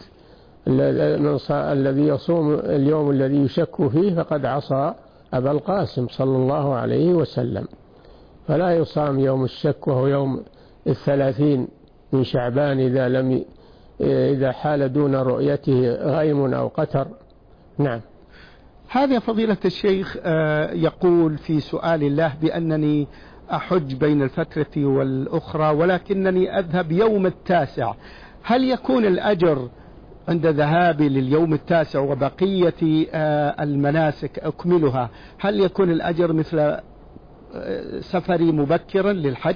Speaker 4: الذي يصوم اليوم الذي يشك فيه فقد عصى أبا القاسم صلى الله عليه وسلم. فلا يصام يوم الشك، وهو يوم 30 من شعبان إذا حال دون رؤيته غيم أو قتر. نعم.
Speaker 3: هذا فضيلة الشيخ يقول في سؤال الله بأنني أحج بين الفترة والأخرى ولكنني أذهب يوم 9، هل يكون الأجر عند ذهابي لليوم 9 وبقية المناسك أكملها، هل يكون الأجر مثل سفري مبكرا للحج؟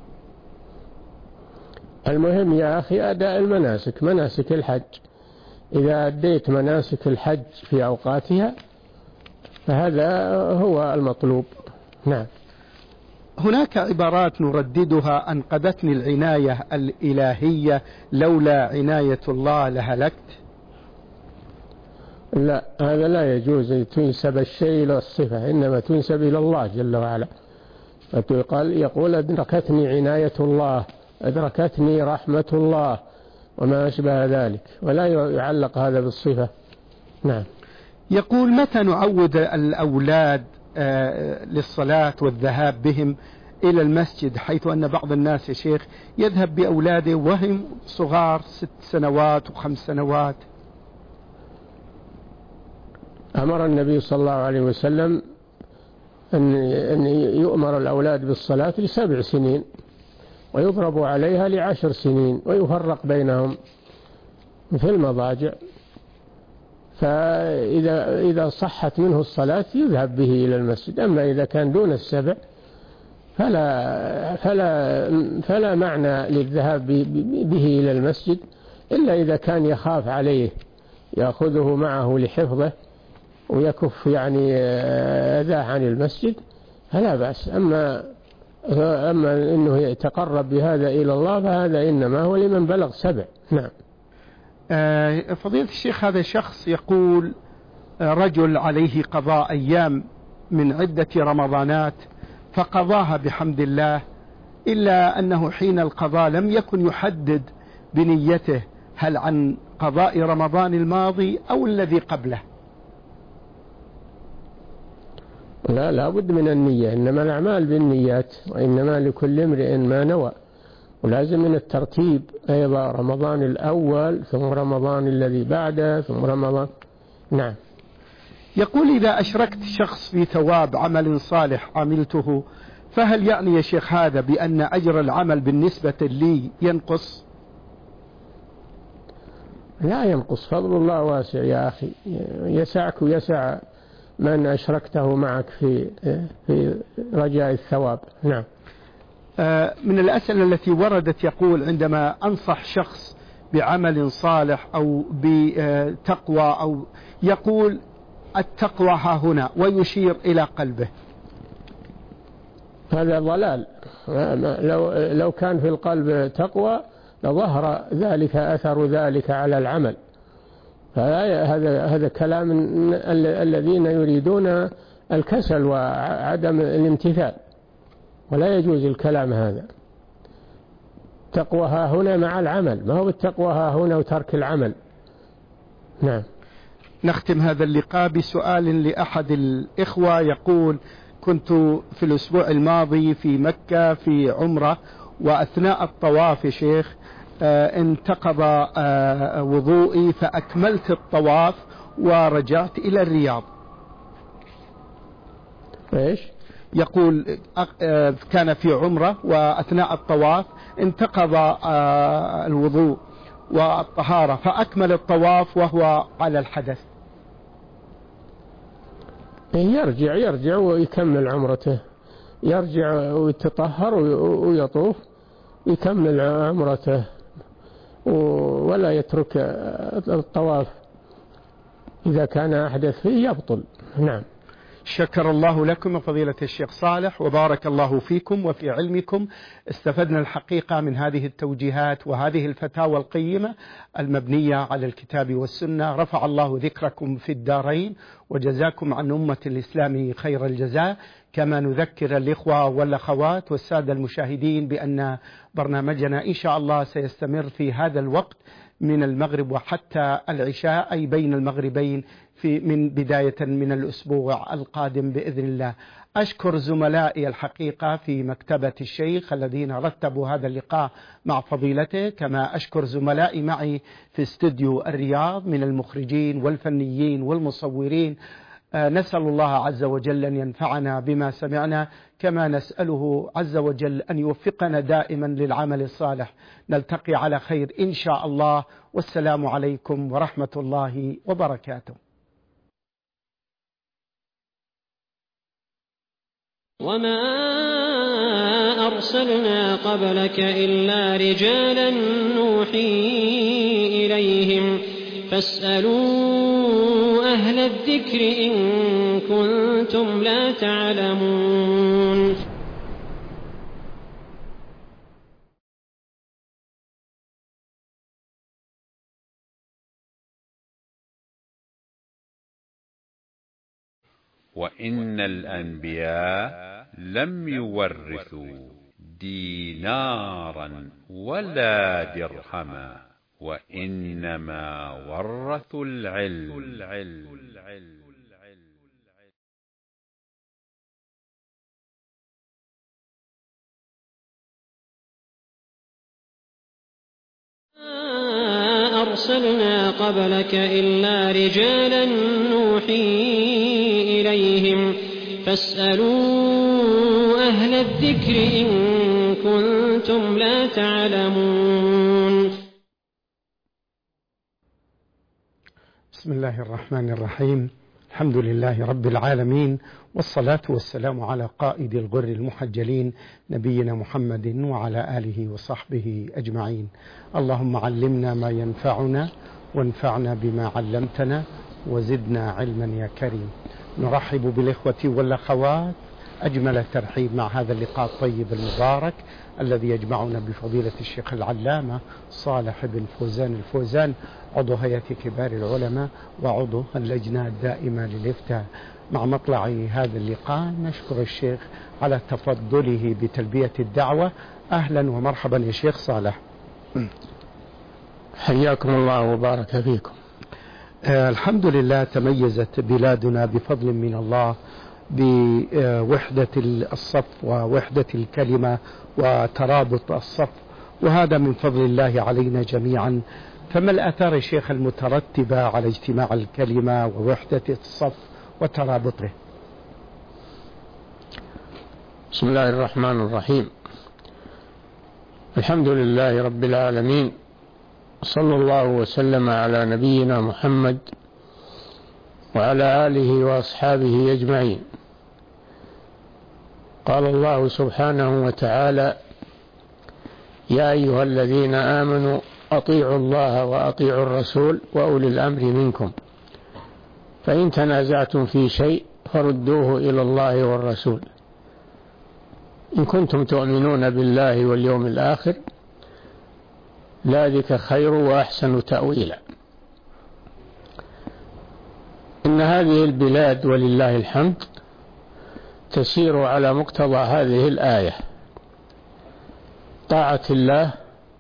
Speaker 4: المهم يا أخي أداء المناسك، مناسك الحج. إذا أديت مناسك الحج في أوقاتها فهذا هو المطلوب. نعم.
Speaker 3: هناك عبارات نرددها: أنقذتني العناية الإلهية، لولا عناية الله لهلكت.
Speaker 4: لا، هذا لا يجوز تنسب الشيء إلى الصفة، إنما تنسب إلى الله جل وعلا. يقول: أدركتني عناية الله، أدركتني رحمة الله، وما أشبه ذلك، ولا يعلق هذا بالصفة. نعم.
Speaker 3: يقول: متى نعود الأولاد للصلاة والذهاب بهم إلى المسجد، حيث أن بعض الناس يا شيخ يذهب بأولاده وهم صغار 6 سنوات و5 سنوات؟
Speaker 4: أمر النبي صلى الله عليه وسلم أن يؤمر الأولاد بالصلاة ل7 سنين، ويضرب عليها ل10 سنين، ويفرق بينهم في المضاجع، فإذا صحت منه الصلاة يذهب به إلى المسجد. أما إذا كان دون 7 فلا معنى للذهاب به إلى المسجد، إلا إذا كان يخاف عليه يأخذه معه لحفظه ويكف أذاه عن المسجد فلا بأس. أما أنه يتقرب بهذا إلى الله فهذا إنما هو لمن بلغ 7. نعم.
Speaker 3: فضيلة الشيخ، هذا شخص يقول: رجل عليه قضاء أيام من عدة رمضانات فقضاها بحمد الله، إلا أنه حين القضاء لم يكن يحدد بنيته هل عن قضاء رمضان الماضي أو الذي قبله.
Speaker 4: لا بد من النية، إنما الأعمال بالنيات، وإنما لكل امرئ ما نوى، ولازم من الترتيب أيضا، رمضان الأول ثم رمضان الذي بعده ثم رمضان. نعم.
Speaker 3: يقول إذا أشركت شخص في ثواب عمل صالح عملته، فهل يعني يا شيخ هذا بأن أجر العمل بالنسبة لي ينقص؟
Speaker 4: لا ينقص، فضل الله واسع يا أخي، يسعك ويسع من أشركته معك في رجاء الثواب. نعم.
Speaker 3: من الأسئلة التي وردت يقول عندما أنصح شخص بعمل صالح أو بتقوى أو يقول التقوى ها هنا ويشير إلى قلبه،
Speaker 4: هذا ضلال. لو كان في القلب تقوى لظهر ذلك أثر ذلك على العمل. هذا كلام الذين يريدون الكسل وعدم الامتثال، ولا يجوز الكلام هذا. تقوى ها هنا مع العمل، ما هو التقوى ها هنا وترك العمل. نعم.
Speaker 3: نختم هذا اللقاء بسؤال لأحد الإخوة يقول: كنت في الأسبوع الماضي في مكة في عمرة، وأثناء الطواف يا شيخ انتقض وضوئي فأكملت الطواف ورجعت إلى الرياض.
Speaker 4: إيش؟
Speaker 3: يقول كان في عمرة وأثناء الطواف انتقض الوضوء والطهارة فأكمل الطواف وهو على الحدث.
Speaker 4: يرجع ويكمل عمرته، يرجع ويتطهر ويطوف يكمل عمرته ولا يترك الطواف. إذا كان أحدث فيه يبطل. نعم.
Speaker 3: شكر الله لكم فضيلة الشيخ صالح وبارك الله فيكم وفي علمكم. استفدنا الحقيقة من هذه التوجيهات وهذه الفتاوى القيمة المبنية على الكتاب والسنة. رفع الله ذكركم في الدارين وجزاكم عن أمة الإسلام خير الجزاء. كما نذكر الإخوة والأخوات والسادة المشاهدين بأن برنامجنا إن شاء الله سيستمر في هذا الوقت من المغرب وحتى العشاء، أي بين المغربين من بداية من الأسبوع القادم بإذن الله. أشكر زملائي الحقيقة في مكتبة الشيخ الذين رتبوا هذا اللقاء مع فضيلته، كما أشكر زملائي معي في استوديو الرياض من المخرجين والفنيين والمصورين. نسأل الله عز وجل أن ينفعنا بما سمعنا، كما نسأله عز وجل أن يوفقنا دائما للعمل الصالح. نلتقي على خير إن شاء الله، والسلام عليكم ورحمة الله وبركاته.
Speaker 2: وما أرسلنا قبلك إلا رجالا نوحي إليهم فاسألوا أهل الذكر إن كنتم لا تعلمون.
Speaker 1: وإن الأنبياء لم يورثوا دينارا ولا درهما وإنما ورثوا العلم.
Speaker 2: أرسلنا قبلك إلا رجالا نوحي إليهم فاسألوا أهل الذكر إن كنتم لا تعلمون.
Speaker 3: بسم الله الرحمن الرحيم. الحمد لله رب العالمين، والصلاة والسلام على قائد الغر المحجلين نبينا محمد وعلى آله وصحبه أجمعين. اللهم علمنا ما ينفعنا وانفعنا بما علمتنا وزدنا علما يا كريم. نرحب بالإخوة والأخوات أجمل الترحيب مع هذا اللقاء الطيب المبارك الذي يجمعنا بفضيلة الشيخ العلامة صالح بن فوزان الفوزان، عضو هيئة كبار العلماء وعضو اللجنة الدائمة للإفتاء. مع مطلع هذا اللقاء نشكر الشيخ على تفضله بتلبية الدعوة. أهلا ومرحبا يا شيخ صالح.
Speaker 4: حياكم الله وبارك فيكم.
Speaker 3: الحمد لله تميزت بلادنا بفضل من الله بوحدة الصف ووحدة الكلمة وترابط الصف، وهذا من فضل الله علينا جميعا. فما الآثار يا شيخ المترتبة على اجتماع الكلمة ووحدة الصف وترابطه.
Speaker 4: بسم الله الرحمن الرحيم. الحمد لله رب العالمين، صلى الله وسلم على نبينا محمد وعلى آله وأصحابه أجمعين. قال الله سبحانه وتعالى: يا أيها الذين آمنوا أطيعوا الله وأطيعوا الرسول وأولي الأمر منكم، فإن تنازعتم في شيء فردوه إلى الله والرسول إن كنتم تؤمنون بالله واليوم الآخر، ذلك خير وأحسن تأويلا. إن هذه البلاد ولله الحمد تسير على مقتضى هذه الآية: طاعة الله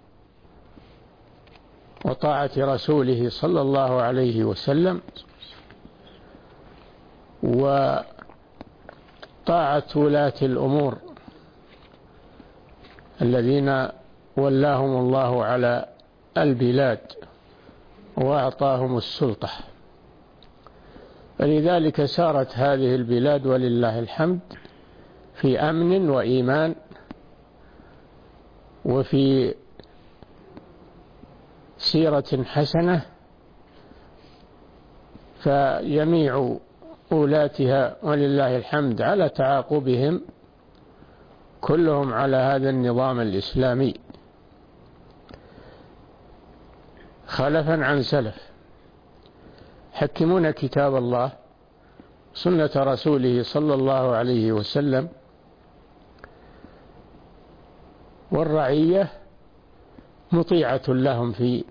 Speaker 4: وطاعة رسوله صلى الله عليه وسلم، وطاعة ولاة الأمور الذين ولاهم الله على البلاد وأعطاهم السلطة. فلذلك سارت هذه البلاد ولله الحمد في أمن وإيمان وفي سيرة حسنة، فجميع ولاتها ولله الحمد على تعاقبهم كلهم على هذا النظام الإسلامي خلفا عن سلف، حكمون كتاب الله سنة رسوله صلى الله عليه وسلم، والرعية مطيعة لهم في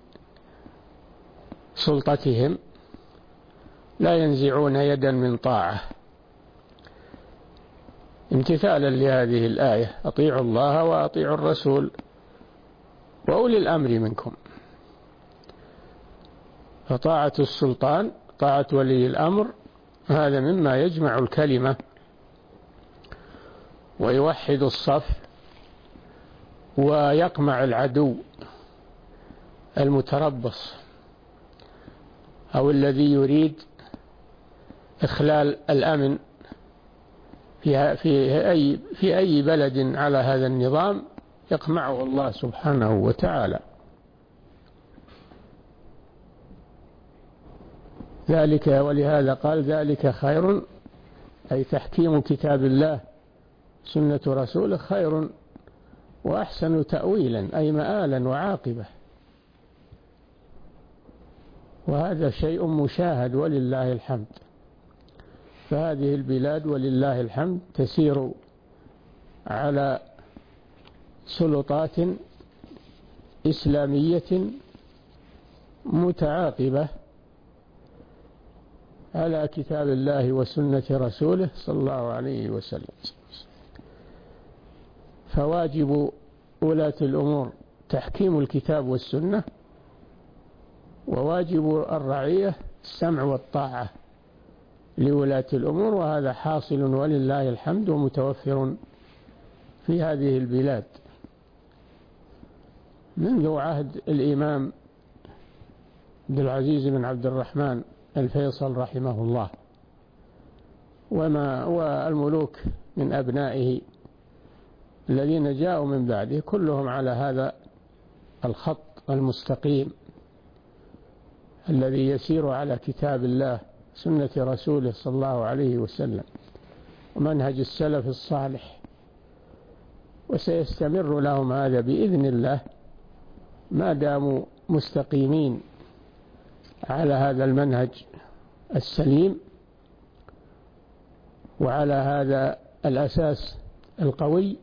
Speaker 4: سلطتهم، لا ينزعون يدا من طاعة، امتثالا لهذه الآية: أطيعوا الله وأطيعوا الرسول وأولي الأمر منكم. فطاعة السلطان، طاعة ولي الأمر، هذا مما يجمع الكلمة ويوحد الصف ويقمع العدو المتربص أو الذي يريد إخلال الأمن في أي بلد على هذا النظام، يقمعه الله سبحانه وتعالى. ذلك ولهذا قال: ذلك خير، أي تحكيم كتاب الله سنة رسوله خير وأحسن تأويلا، أي مآلا وعاقبة. وهذا شيء مشاهد ولله الحمد. فهذه البلاد ولله الحمد تسير على سلطات إسلامية متعاقبة على كتاب الله وسنة رسوله صلى الله عليه وسلم. فواجب ولاة الأمور تحكيم الكتاب والسنة، وواجب الرعية السمع والطاعة لولاة الأمور، وهذا حاصل ولله الحمد ومتوفر في هذه البلاد منذ عهد الإمام عبد العزيز بن عبد الرحمن الفيصل رحمه الله، والملوك من أبنائه الذين جاءوا من بعده كلهم على هذا الخط المستقيم الذي يسير على كتاب الله سنة رسوله صلى الله عليه وسلم ومنهج السلف الصالح، وسيستمر لهم هذا بإذن الله ما داموا مستقيمين على هذا المنهج السليم وعلى هذا الأساس القوي.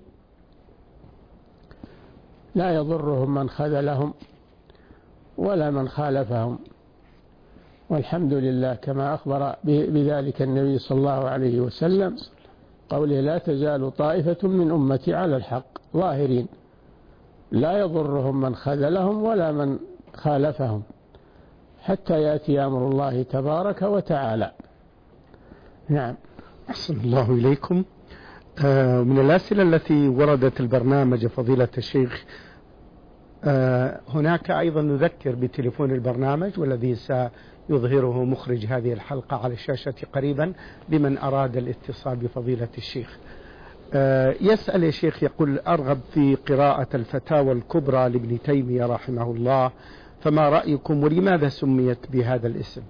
Speaker 4: لا يضرهم من خذلهم ولا من خالفهم، والحمد لله، كما أخبر بذلك النبي صلى الله عليه وسلم قوله: لا تزال طائفة من أمتي على الحق ظاهرين لا يضرهم من خذلهم ولا من خالفهم حتى يأتي أمر الله تبارك وتعالى. نعم.
Speaker 3: أحسن الله إليكم. من الأسئلة التي وردت البرنامج فضيلة الشيخ: هناك أيضا نذكر بتليفون البرنامج والذي سيظهره مخرج هذه الحلقة على الشاشة قريبا لمن أراد الاتصال بفضيلة الشيخ. يسأل يا شيخ، يقول: أرغب في قراءة الفتاوى الكبرى لابن تيمية رحمه الله، فما رأيكم ولماذا سميت بهذا الاسم؟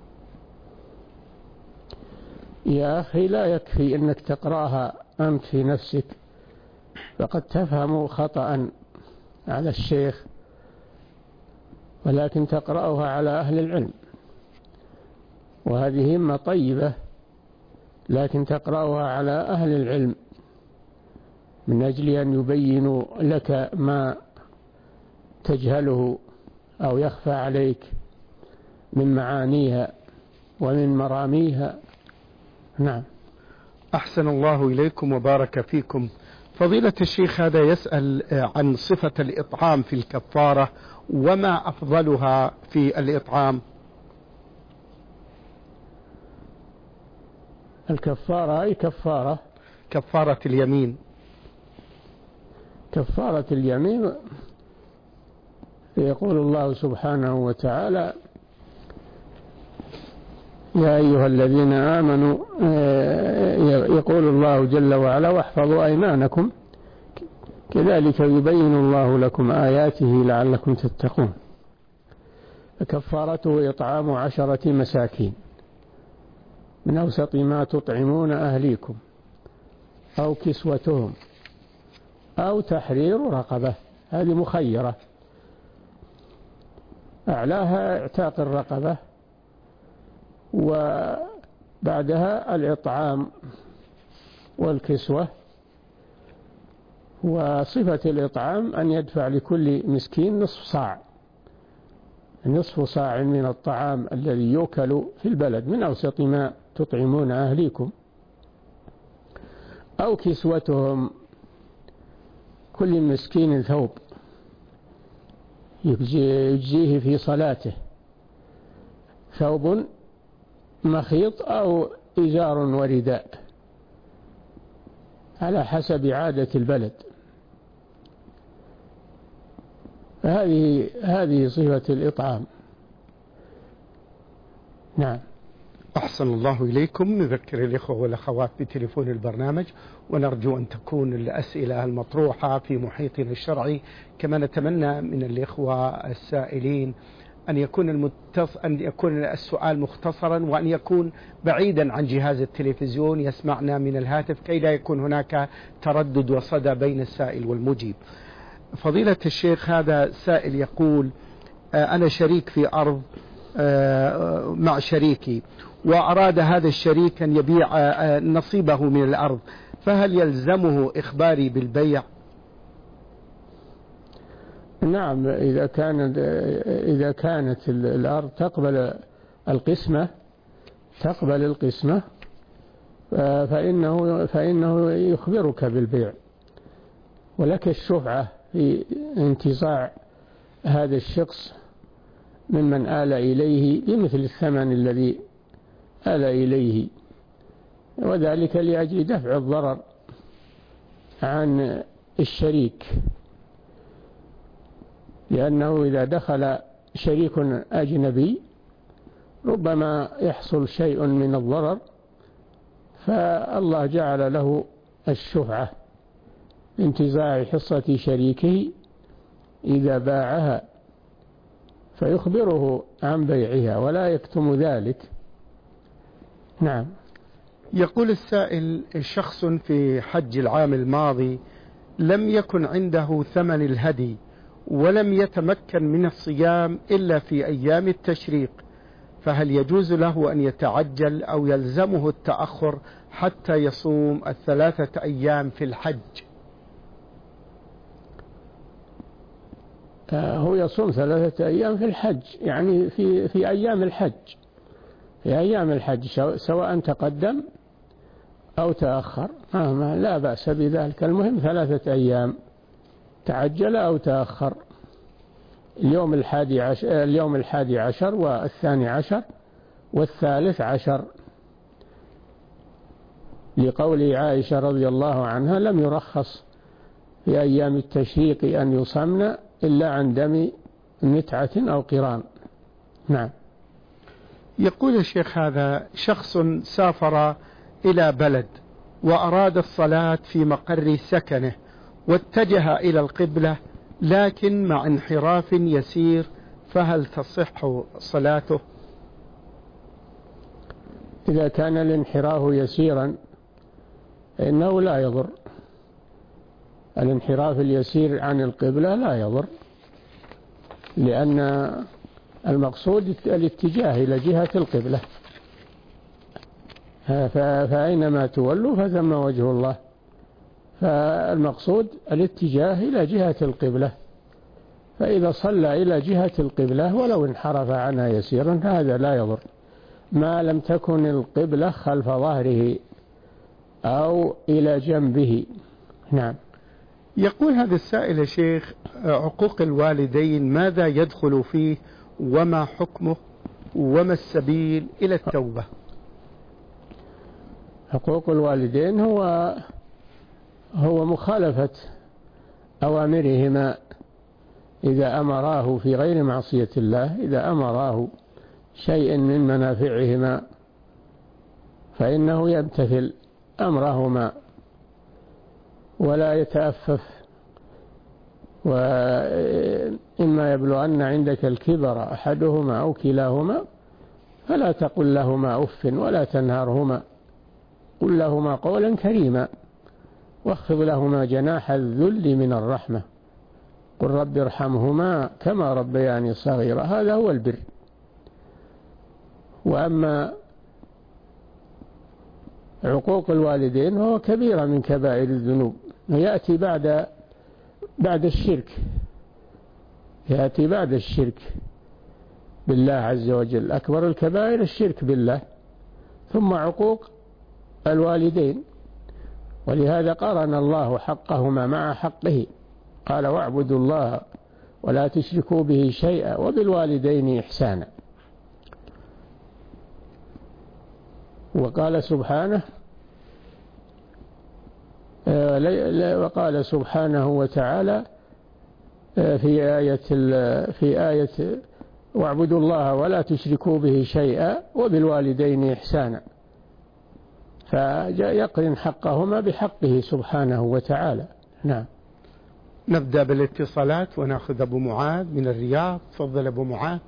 Speaker 4: يا أخي، لا يكفي أنك تقرأها أنت في نفسك، فقد تفهم خطأ على الشيخ، ولكن تقرأها على أهل العلم، وهذه همة طيبة، لكن تقرأها على أهل العلم من أجل أن يبينوا لك ما تجهله أو يخفى عليك من معانيها ومن مراميها. نعم.
Speaker 3: أحسن الله إليكم وبارك فيكم. فضيلة الشيخ هذا يسأل عن صفة الإطعام في الكفارة، وما أفضلها في الإطعام؟
Speaker 4: الكفارة أي
Speaker 3: كفارة اليمين.
Speaker 4: كفارة اليمين يقول الله سبحانه وتعالى: يا أيها الذين آمنوا، يقول الله جل وعلا: واحفظوا أيمانكم كذلك يبين الله لكم آياته لعلكم تتقون. فكفارته إطعام 10 مساكين من أوسط ما تطعمون أهليكم أو كسوتهم أو تحرير رقبة، هذه مخيرة، أعلاها اعتاق الرقبة، وبعدها الإطعام والكسوة. وصفة الإطعام أن يدفع لكل مسكين نصف صاع من الطعام الذي يؤكل في البلد من أوسط ما تطعمون أهليكم، أو كسوتهم، كل مسكين ثوب يجزيه في صلاته، ثوب مخيط أو إزار ورداء على حسب عادة البلد. هذه صفة الإطعام. نعم.
Speaker 3: أحسن الله إليكم. نذكر الإخوة والأخوات بتليفون البرنامج، ونرجو أن تكون الأسئلة المطروحة في محيطنا الشرعي، كما نتمنى من الإخوة السائلين أن يكون السؤال مختصرا، وأن يكون بعيدا عن جهاز التلفزيون يسمعنا من الهاتف، كي لا يكون هناك تردد وصدى بين السائل والمجيب. فضيلة الشيخ هذا سائل يقول: أنا شريك في أرض مع شريكي، وأراد هذا الشريك أن يبيع نصيبه من الأرض، فهل يلزمه إخباري بالبيع؟
Speaker 4: نعم، إذا كانت الأرض تقبل القسمة فإنه يخبرك بالبيع، ولك الشفعة في انتزاع هذا الشخص ممن آل إليه بمثل الثمن الذي آل إليه، وذلك لأجل دفع الضرر عن الشريك، لأنه إذا دخل شريك أجنبي ربما يحصل شيء من الضرر، فالله جعل له الشفعة انتزاع حصة شريكه إذا باعها، فيخبره عن بيعها ولا يكتم ذلك. نعم.
Speaker 3: يقول السائل: شخص في حج العام الماضي لم يكن عنده ثمن الهدي، ولم يتمكن من الصيام إلا في أيام التشريق، فهل يجوز له أن يتعجل أو يلزمه التأخر حتى يصوم 3 أيام في الحج؟
Speaker 4: هو يصوم 3 أيام في الحج، يعني في أيام الحج، سواء تقدم أو تأخر، لا بأس بذلك. المهم 3 أيام، تعجل أو تأخر، اليوم 11 و12 و13، لقول عائشة رضي الله عنها: لم يرخص في أيام التشريق أن يصمن إلا عن دم متعة أو قران. نعم.
Speaker 3: يقول الشيخ هذا شخص سافر إلى بلد وأراد الصلاة في مقر سكنه واتجه إلى القبلة لكن مع انحراف يسير، فهل تصح صلاته؟
Speaker 4: إذا كان الانحراف يسيرا فإنه لا يضر. الانحراف اليسير عن القبلة لا يضر، لأن المقصود الاتجاه إلى جهة القبلة، فأينما تولوا فثم وجه الله، فالمقصود الاتجاه إلى جهة القبلة. فإذا صلى إلى جهة القبلة ولو انحرف عنها يسيرا هذا لا يضر، ما لم تكن القبلة خلف ظهره أو إلى جنبه. نعم.
Speaker 3: يقول هذا السائل يا شيخ عقوق الوالدين ماذا يدخل فيه وما حكمه وما السبيل إلى التوبة؟
Speaker 4: حقوق الوالدين هو مخالفة أوامرهما إذا أمراه في غير معصية الله، إذا أمراه شيء من منافعهما فإنه يمتثل أمرهما ولا يتأفف. وإما يبلغن عندك الكبر أحدهما أو كلاهما فلا تقل لهما أف ولا تنهرهما، قل لهما قولا كريما واخفض لهما جناح الذل من الرحمة، قل رب ارحمهما كما ربياني صغيرا. هذا هو البر. وأما عقوق الوالدين هو كبيرة من كبائر الذنوب، يأتي بعد الشرك، يأتي بعد الشرك بالله عز وجل. أكبر الكبائر الشرك بالله، ثم عقوق الوالدين. ولهذا قارن الله حقهما مع حقه، قال واعبدوا الله ولا تشركوا به شيئا وبالوالدين إحسانا. وقال سبحانه وتعالى في آية واعبدوا الله ولا تشركوا به شيئا وبالوالدين إحسانا، فيقرن حقهما بحقه سبحانه وتعالى. نعم.
Speaker 3: نبدأ بالاتصالات ونأخذ أبو معاذ من الرياض. تفضل أبو معاذ.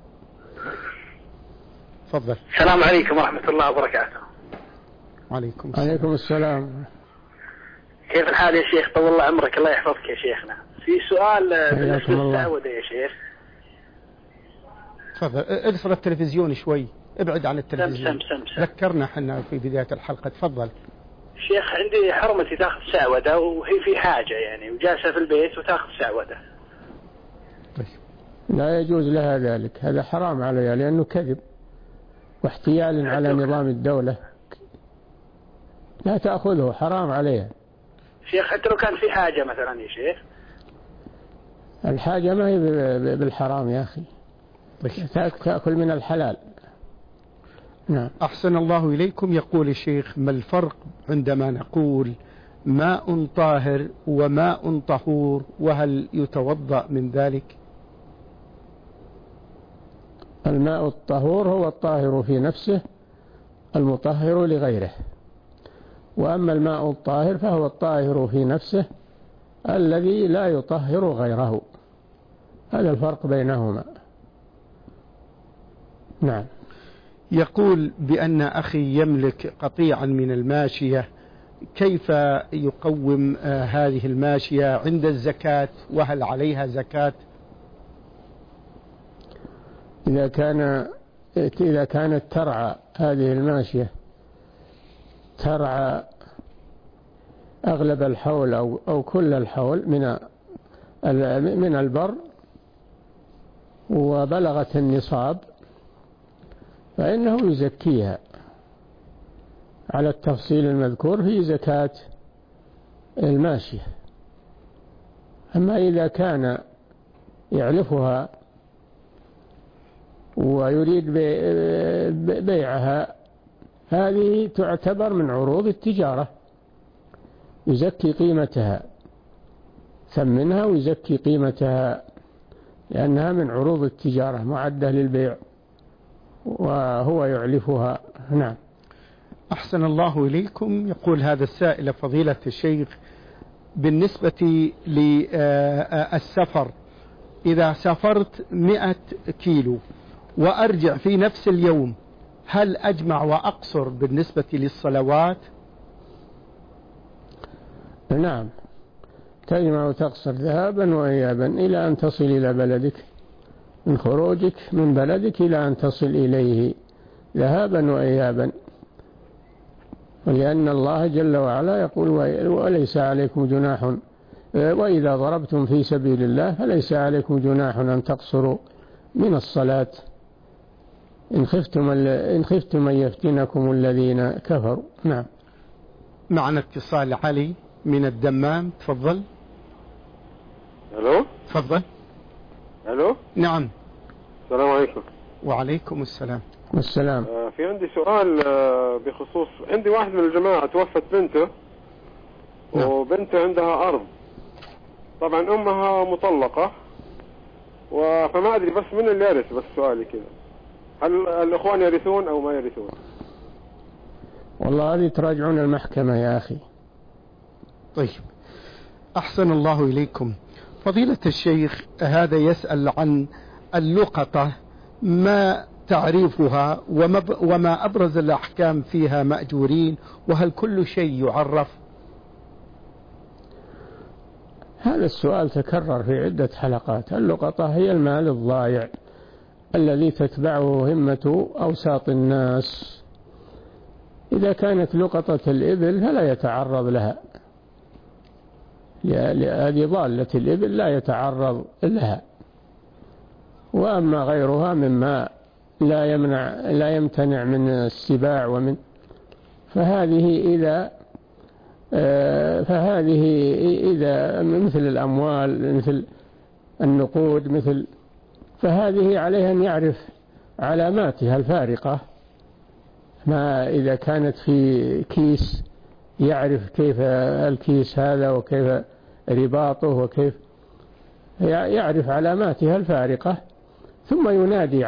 Speaker 3: تفضل.
Speaker 5: السلام عليكم ورحمة الله وبركاته.
Speaker 3: عليكم
Speaker 4: السلام.
Speaker 5: كيف الحال يا شيخ؟ طول الله عمرك، الله يحفظك يا شيخنا. في سؤال بالنسبة للسعودة يا شيخ.
Speaker 3: تفضل. ادفر التلفزيون شوي، ابعد عن التلفزيون.
Speaker 5: سم.
Speaker 3: ذكرنا حنا في بداية الحلقة. تفضل.
Speaker 5: شيخ عندي حرمتي تاخذ سعودة وهي في حاجة يعني وجالسة في البيت وتاخذ سعودة.
Speaker 4: لا يجوز لها ذلك، هذا حرام عليها لأنه كذب واحتيال على نظام الدولة. لا تأخذه، حرام عليها.
Speaker 5: شيخ حتى لو كان في حاجة مثلا يا شيخ.
Speaker 4: الحاجة ما هي بالحرام يا أخي، تأكل من الحلال. نعم.
Speaker 3: أحسن الله إليكم. يقول الشيخ ما الفرق عندما نقول ماء طاهر وماء طهور، وهل يتوضأ من ذلك؟
Speaker 4: الماء الطهور هو الطاهر في نفسه المطهر لغيره، وأما الماء الطاهر فهو الطاهر في نفسه الذي لا يطهر غيره. هذا الفرق بينهما. نعم.
Speaker 3: يقول بأن أخي يملك قطيعا من الماشية، كيف يقوم هذه الماشية عند الزكاة، وهل عليها زكاة؟
Speaker 4: إذا كانت ترعى هذه الماشية ترعى أغلب الحول أو كل الحول من البر وبلغت النصاب فإنه يزكيها على التفصيل المذكور في زكاة الماشية. أما إذا كان يعلفها ويريد بيعها هذه تعتبر من عروض التجارة، يزكي قيمتها، ثمنها ويزكي قيمتها لأنها من عروض التجارة معدة للبيع وهو يعلفها. نعم.
Speaker 3: أحسن الله إليكم. يقول هذا السائل: فضيلة الشيخ، بالنسبة للسفر، إذا سافرت 100 كيلو وأرجع في نفس اليوم، هل أجمع وأقصر بالنسبة للصلوات؟
Speaker 4: نعم، تجمع وتقصر ذهابا وإيابا إلى أن تصل إلى بلدك، من خروجك من بلدك إلى أن تصل إليه ذهابا وإيابا. ولأن الله جل وعلا يقول: وليس عليكم جناح وإذا ضربتم في سبيل الله فليس عليكم جناح أن تقصروا من الصلاة إن خفتم أن يفتنكم الذين كفروا. نعم.
Speaker 3: معنا اتصال علي من الدمام، تفضل.
Speaker 6: الو،
Speaker 3: تفضل.
Speaker 6: الو.
Speaker 3: نعم.
Speaker 6: السلام عليكم.
Speaker 3: وعليكم السلام.
Speaker 4: والسلام.
Speaker 6: في عندي سؤال بخصوص، عندي واحد من الجماعة توفت بنته.
Speaker 3: نعم.
Speaker 6: وبنته عندها أرض، طبعا أمها مطلقة، فما أدري بس من اللي يرث، بس سؤالي كذا، هل الإخوان يرثون أو ما يرثون؟
Speaker 4: والله هذه تراجعون المحكمة يا أخي.
Speaker 3: طيب، أحسن الله إليكم. فضيلة الشيخ، هذا يسأل عن اللقطة، ما تعريفها وما أبرز الأحكام فيها مأجورين، وهل كل شيء يعرف؟
Speaker 4: هذا السؤال تكرر في عدة حلقات. اللقطة هي المال الضائع الذي تتبعه همة أوساط الناس. إذا كانت لقطة الإبل فلا يتعرض لها، هذه ضالة الإبل لا يتعرض لها. وأما غيرها مما لا يمتنع من السباع فهذه إذا مثل الأموال، مثل النقود، فهذه عليها أن يعرف علاماتها الفارقة. ما إذا كانت في كيس يعرف كيف الكيس هذا وكيف رباطه وكيف يعرف علاماتها الفارقة، ثم ينادي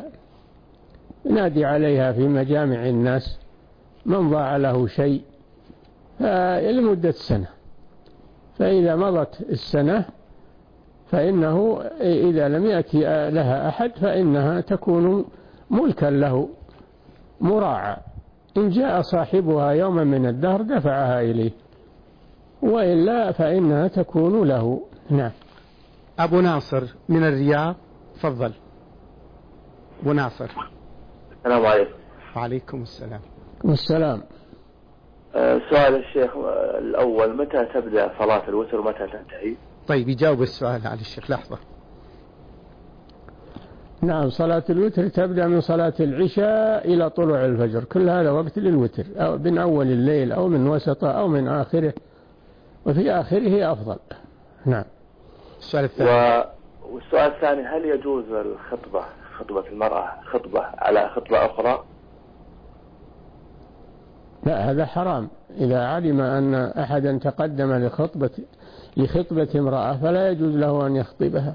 Speaker 4: عليها في مجامع الناس من ضاع له شيء لمدة سنة. فإذا مضت السنة فإنه إذا لم يأتي لها أحد فإنها تكون ملكا له مراعى. إن جاء صاحبها يوما من الدهر دفعها إليه، وإلا فإنها تكون له. نعم.
Speaker 3: أبو ناصر من الرياض، تفضل. أبو ناصر.
Speaker 7: السلام عليكم.
Speaker 3: وعليكم السلام.
Speaker 4: والسلام.
Speaker 7: سؤال الشيخ الأول: متى تبدأ صلاة الوتر ومتى تنتهي؟
Speaker 3: طيب، يجاوب السؤال على الشيخ. لحظة.
Speaker 4: نعم، صلاة الوتر تبدأ من صلاة العشاء إلى طلوع الفجر، كل هذا وقت للوتر، أو من أول الليل أو من وسطه أو من آخره، وفي آخره أفضل. نعم.
Speaker 3: السؤال الثاني.
Speaker 7: والسؤال الثاني: هل يجوز خطبة المرأة على خطبة أخرى؟
Speaker 4: لا، هذا حرام. إذا علم أن أحدا تقدم لخطبة امرأة فلا يجوز له أن يخطبها،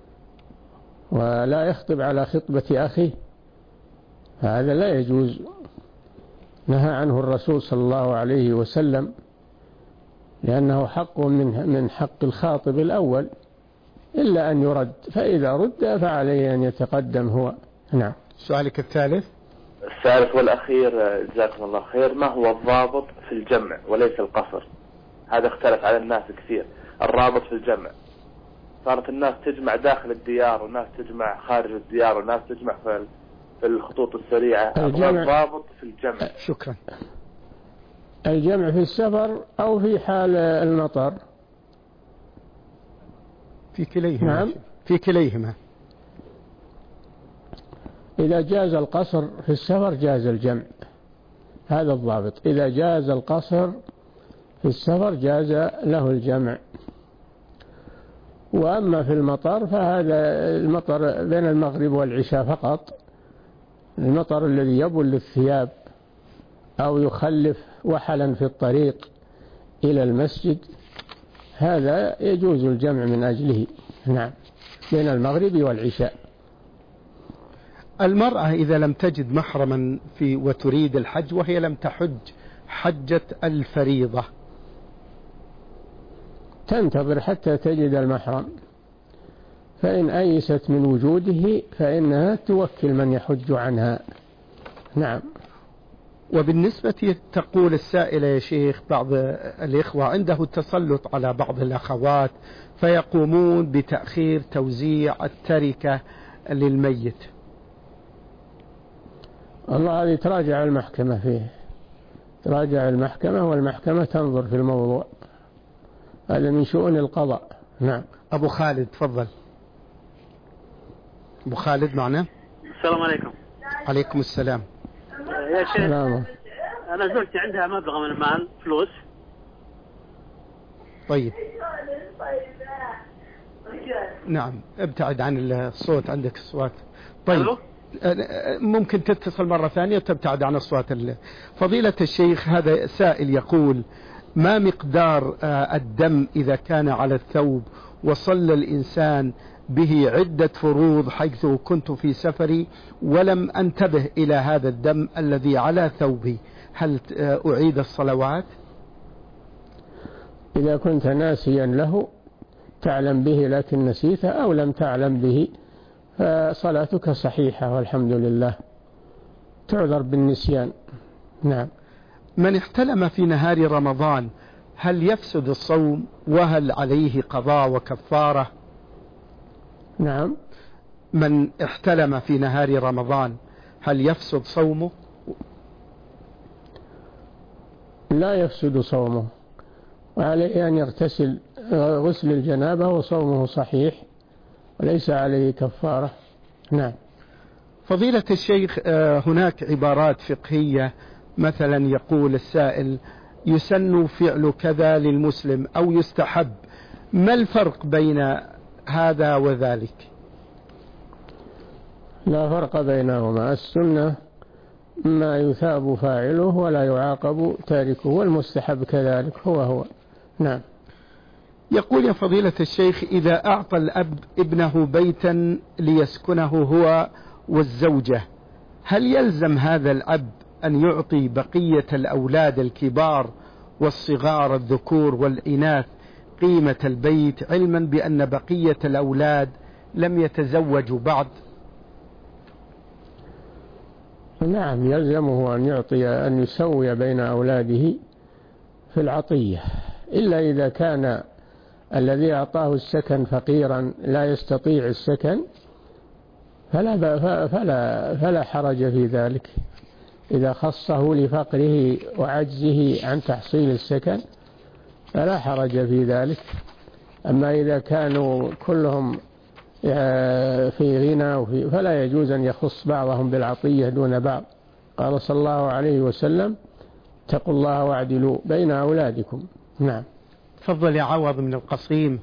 Speaker 4: ولا يخطب على خطبة أخيه، هذا لا يجوز. نهى عنه الرسول صلى الله عليه وسلم، لأنه حق من حق الخاطب الأول، إلا أن يرد، فإذا رد فعليه أن يتقدم هو. نعم.
Speaker 3: سؤالك الثالث
Speaker 7: والأخير، جزاكم الله خير: ما هو الضابط في الجمع وليس القصر؟ هذا اختلف على الناس كثير. الرابط في الجمع، صارت الناس تجمع داخل الديار وناس تجمع خارج الديار وناس تجمع في الخطوط السريعة. الضابط في الجمع.
Speaker 3: شكرا.
Speaker 4: الجمع في السفر أو في حال المطر؟
Speaker 3: في كليهما.
Speaker 4: نعم.
Speaker 3: في كليهما.
Speaker 4: إذا جاز القصر في السفر جاز الجمع، هذا الضابط. إذا جاز القصر في السفر جاز له الجمع. وأما في المطر فهذا المطر بين المغرب والعشاء فقط، المطر الذي يبل الثياب أو يخلف وحلا في الطريق إلى المسجد، هذا يجوز الجمع من أجله. نعم، بين المغرب والعشاء.
Speaker 3: المرأة إذا لم تجد محرما وتريد الحج وهي لم تحج حجة الفريضة
Speaker 4: تنتظر حتى تجد المحرم، فإن أيست من وجوده فإنها توكل من يحج عنها. نعم.
Speaker 3: وبالنسبة تقول السائلة يا شيخ بعض الإخوة عنده تسلط على بعض الأخوات فيقومون بتأخير توزيع التركة للميت.
Speaker 4: الله هذه تراجع المحكمة فيه، تراجع المحكمة والمحكمة تنظر في الموضوع، هذا من شؤون القضاء. نعم.
Speaker 3: أبو خالد تفضل. أبو خالد معنا.
Speaker 12: السلام عليكم.
Speaker 3: عليكم السلام.
Speaker 12: يا شيخ أنا زوجتي عندها مبلغ من المال فلوس.
Speaker 3: طيب نعم، ابتعد عن الصوت، عندك الصوت. طيب ممكن تتصل مرة ثانية وتبتعد عن الصوت. فضيلة الشيخ هذا سائل يقول ما مقدار الدم إذا كان على الثوب وصلى الإنسان به عدة فروض حيث كنت في سفري ولم أنتبه إلى هذا الدم الذي على ثوبي، هل أعيد الصلوات؟
Speaker 4: إذا كنت ناسيا له تعلم به لكن نسيته أو لم تعلم به فصلاتك صحيحة والحمد لله، تعذر بالنسيان. نعم.
Speaker 3: من احتلم في نهار رمضان هل يفسد الصوم وهل عليه قضاء وكفارة؟
Speaker 4: نعم.
Speaker 3: من احتلم في نهار رمضان هل يفسد صومه؟
Speaker 4: لا يفسد صومه، وعليه أن يغتسل غسل الجنابة وصومه صحيح وليس عليه كفارة. نعم.
Speaker 3: فضيلة الشيخ هناك عبارات فقهية مثلا يقول السائل يسن فعل كذا للمسلم أو يستحب، ما الفرق بين هذا وذلك؟
Speaker 4: لا فرق بينهما، السنة ما يثاب فاعله ولا يعاقب تاركه، والمستحب كذلك هو. نعم.
Speaker 3: يقول يا فضيلة الشيخ إذا أعطى الأب ابنه بيتا ليسكنه هو والزوجة هل يلزم هذا الأب أن يعطي بقية الأولاد الكبار والصغار الذكور والإناث قيمة البيت علما بأن بقية الأولاد لم يتزوجوا بعد؟
Speaker 4: نعم، يلزمه أن يعطي أن يسوي بين أولاده في العطية، إلا إذا كان الذي أعطاه السكن فقيرا لا يستطيع السكن فلا حرج في ذلك، إذا خصه لفقره وعجزه عن تحصيل السكن فلا حرج في ذلك. أما إذا كانوا كلهم في غنى فلا يجوز أن يخص بعضهم بالعطية دون بعض. قال صلى الله عليه وسلم اتقوا الله واعدلوا بين أولادكم. نعم.
Speaker 3: تفضل يا عوض من القصيم.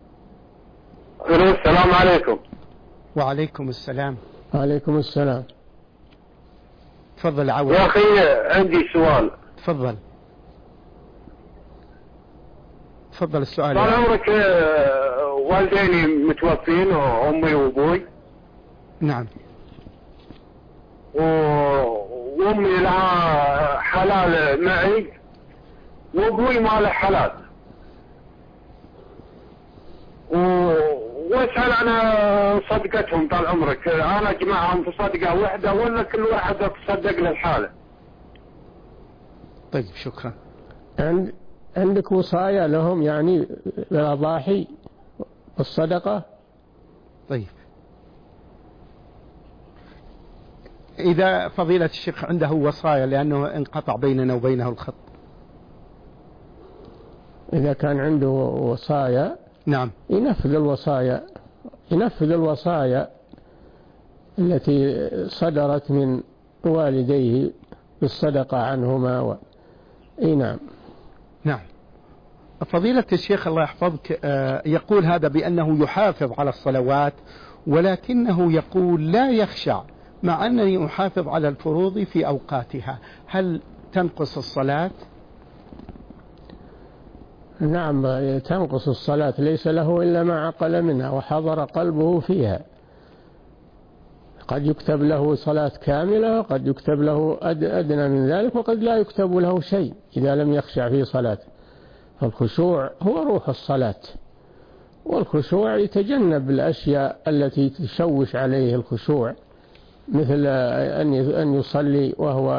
Speaker 6: السلام عليكم.
Speaker 3: وعليكم السلام.
Speaker 4: وعليكم السلام.
Speaker 3: تفضل يا عوض.
Speaker 6: يا أخي عندي سؤال.
Speaker 3: تفضل السؤال.
Speaker 6: طال عمرك والديني متوفين أمي وأبوي.
Speaker 3: نعم.
Speaker 6: وأمي لها حلال معي وأبوي ما له حلال، واسأل أنا صدقتهم طال عمرك، أنا أجمعهم في صدقة واحدة ولا كل واحد تصدق للحالة؟
Speaker 3: طيب شكرا.
Speaker 4: عندك وصايا لهم يعني بالأضاحي والصدقة؟
Speaker 3: طيب إذا فضيلة الشيخ عنده وصايا لأنه انقطع بيننا وبينه الخط.
Speaker 4: إذا كان عنده وصايا
Speaker 3: نعم
Speaker 4: ينفذ الوصايا التي صدرت من والديه بالصدقة عنهما نعم.
Speaker 3: نعم. فضيلة الشيخ الله يحفظك يقول هذا بأنه يحافظ على الصلوات ولكنه يقول لا يخشع مع أنني أحافظ على الفروض في أوقاتها، هل تنقص الصلاة؟
Speaker 4: نعم تنقص الصلاة، ليس له إلا ما عقل منها وحضر قلبه فيها. قد يكتب له صلاة كاملة وقد يكتب له أدنى من ذلك وقد لا يكتب له شيء إذا لم يخشع في صلاته. فالخشوع هو روح الصلاة، والخشوع يتجنب الأشياء التي تشوش عليه الخشوع، مثل أن يصلي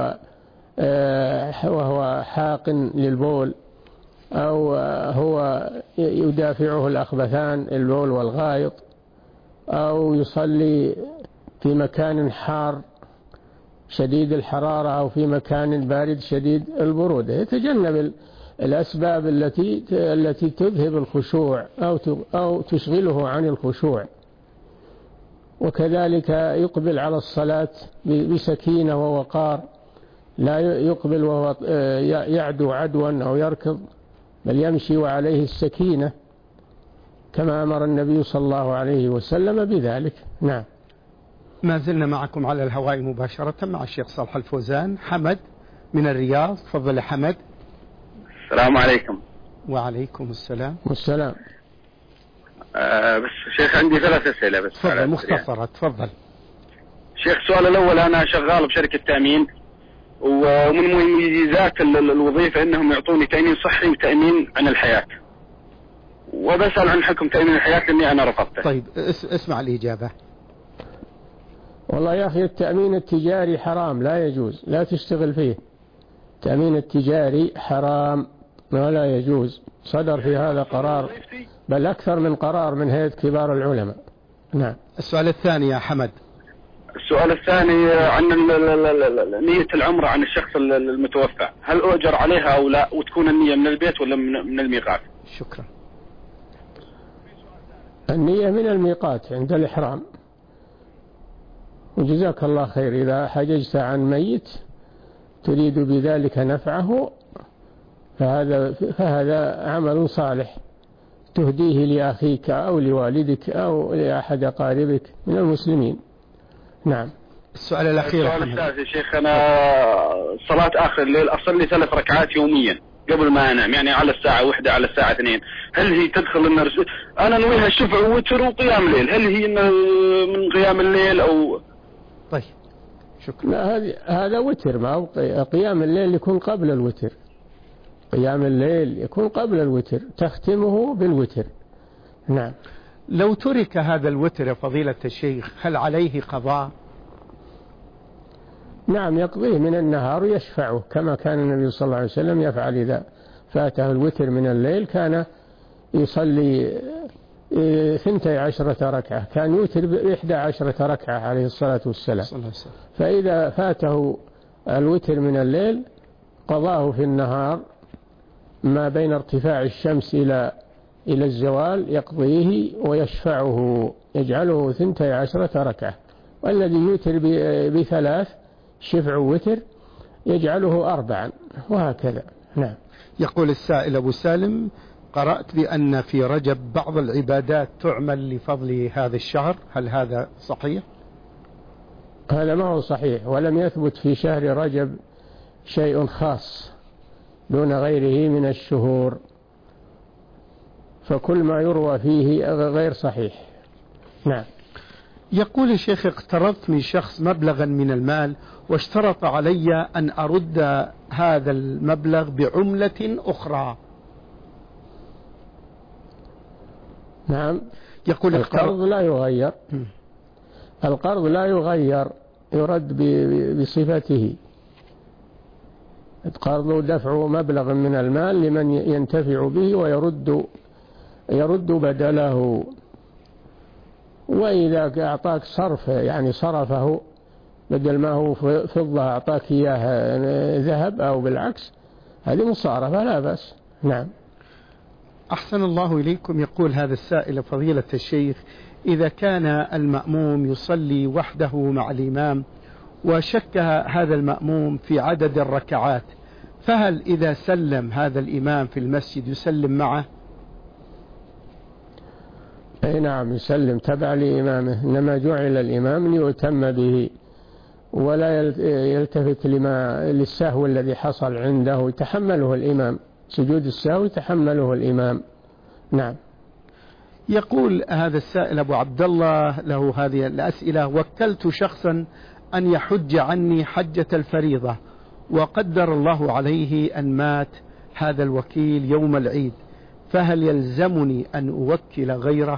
Speaker 4: وهو حاق للبول، أو هو يدافعه الأخبثان البول والغائط، أو يصلي في مكان حار شديد الحرارة أو في مكان بارد شديد البرودة. يتجنب الأسباب التي تذهب الخشوع أو تشغله عن الخشوع. وكذلك يقبل على الصلاة بسكينة ووقار، لا يقبل وهو يعدو عدوا أو يركض، بل يمشي وعليه السكينة كما أمر النبي صلى الله عليه وسلم بذلك. نعم.
Speaker 3: ما زلنا معكم على الهواء مباشرة مع الشيخ صالح الفوزان. حمد من الرياض، تفضل يا حمد.
Speaker 8: السلام عليكم.
Speaker 3: وعليكم السلام.
Speaker 4: والسلام.
Speaker 8: بس شيخ عندي 3 أسئلة بس.
Speaker 3: تفضل مختصرة. تفضل
Speaker 8: شيخ. السؤال الأول، أنا شغال بشركة تأمين، ومن مميزات الوظيفة أنهم يعطوني تأمين صحي وتأمين عن الحياة، وبسأل عن حكم تأمين الحياة لأني أنا رفضته.
Speaker 3: طيب اسمع الإجابة.
Speaker 4: والله يا أخي التأمين التجاري حرام، لا يجوز، لا تشتغل فيه. التأمين التجاري حرام ولا يجوز. صدر في هذا قرار، بل أكثر من قرار من هيئة كبار العلماء. نعم.
Speaker 3: السؤال الثاني يا حمد.
Speaker 8: السؤال الثاني عن نية العمرة عن الشخص المتوفى، هل أؤجر عليها أو لا، وتكون النية من البيت ولا من الميقات؟
Speaker 3: شكرا.
Speaker 4: النية من الميقات عند الإحرام. وجزاك الله خير. إذا حججت عن ميت تريد بذلك نفعه فهذا عمل صالح تهديه لأخيك أو لوالدك أو لأحد أقاربك من المسلمين. نعم.
Speaker 3: السؤال الأخير.
Speaker 8: السؤال الثالث يا شيخ، أنا صلاة آخر الليل أصلي 3 ركعات يوميا قبل ما أنام، يعني على الساعة 1 على الساعة 2، هل هي تدخل أنا نويها الشفع ووتر وقيام الليل، هل هي من قيام الليل أو؟
Speaker 3: طيب شكرا.
Speaker 4: لا هذا وتر، ما هو قيام الليل يكون قبل الوتر. قيام الليل يكون قبل الوتر، تختمه بالوتر. نعم.
Speaker 3: لو ترك هذا الوتر يا فضيلة الشيخ هل عليه قضاء؟
Speaker 4: نعم يقضيه من النهار ويشفعه، كما كان النبي صلى الله عليه وسلم يفعل إذا فاته الوتر من الليل، كان يصلي 12 ركعة، كان يوتر ب11 ركعة عليه الصلاة والسلام. فإذا فاته الوتر من الليل قضاه في النهار ما بين ارتفاع الشمس إلى الزوال، يقضيه ويشفعه، يجعله 12 ركعة. والذي يوتر ب3 شفع وتر يجعله 4، وهكذا. نعم.
Speaker 3: يقول السائل أبو سالم: قرأت بأن في رجب بعض العبادات تعمل لفضل هذا الشهر، هل هذا صحيح؟
Speaker 4: هذا ما هو صحيح، ولم يثبت في شهر رجب شيء خاص دون غيره من الشهور، فكل ما يروى فيه غير صحيح. نعم.
Speaker 3: يقول الشيخ: اقترضت من شخص مبلغا من المال واشترط علي أن أرد هذا المبلغ بعملة أخرى.
Speaker 4: نعم.
Speaker 3: يقول
Speaker 4: القرض لا يغير، القرض لا يغير، يرد بصفته. القرض دفع مبلغ من المال لمن ينتفع به ويرد بدله. وإذا أعطاك صرف، يعني صرفه بدل ما هو فضة أعطاك إياه ذهب أو بالعكس، هذه مصارفة لا بأس. نعم.
Speaker 3: أحسن الله إليكم. يقول هذا السائل: فضيلة الشيخ، إذا كان المأموم يصلي وحده مع الإمام وشك هذا المأموم في عدد الركعات، فهل إذا سلم هذا الإمام في المسجد يسلم معه؟
Speaker 4: أي نعم يسلم تبع لإمامه، إنما جعل الإمام ليؤتم به ولا يلتفت للسهو الذي حصل عنده، يتحمله الإمام سجود السهو تحمله الإمام. نعم.
Speaker 3: يقول هذا السائل أبو عبد الله له هذه الأسئلة: وكلت شخصا أن يحج عني حجة الفريضة، وقدر الله عليه أن مات هذا الوكيل يوم العيد، فهل يلزمني أن أوكل غيره؟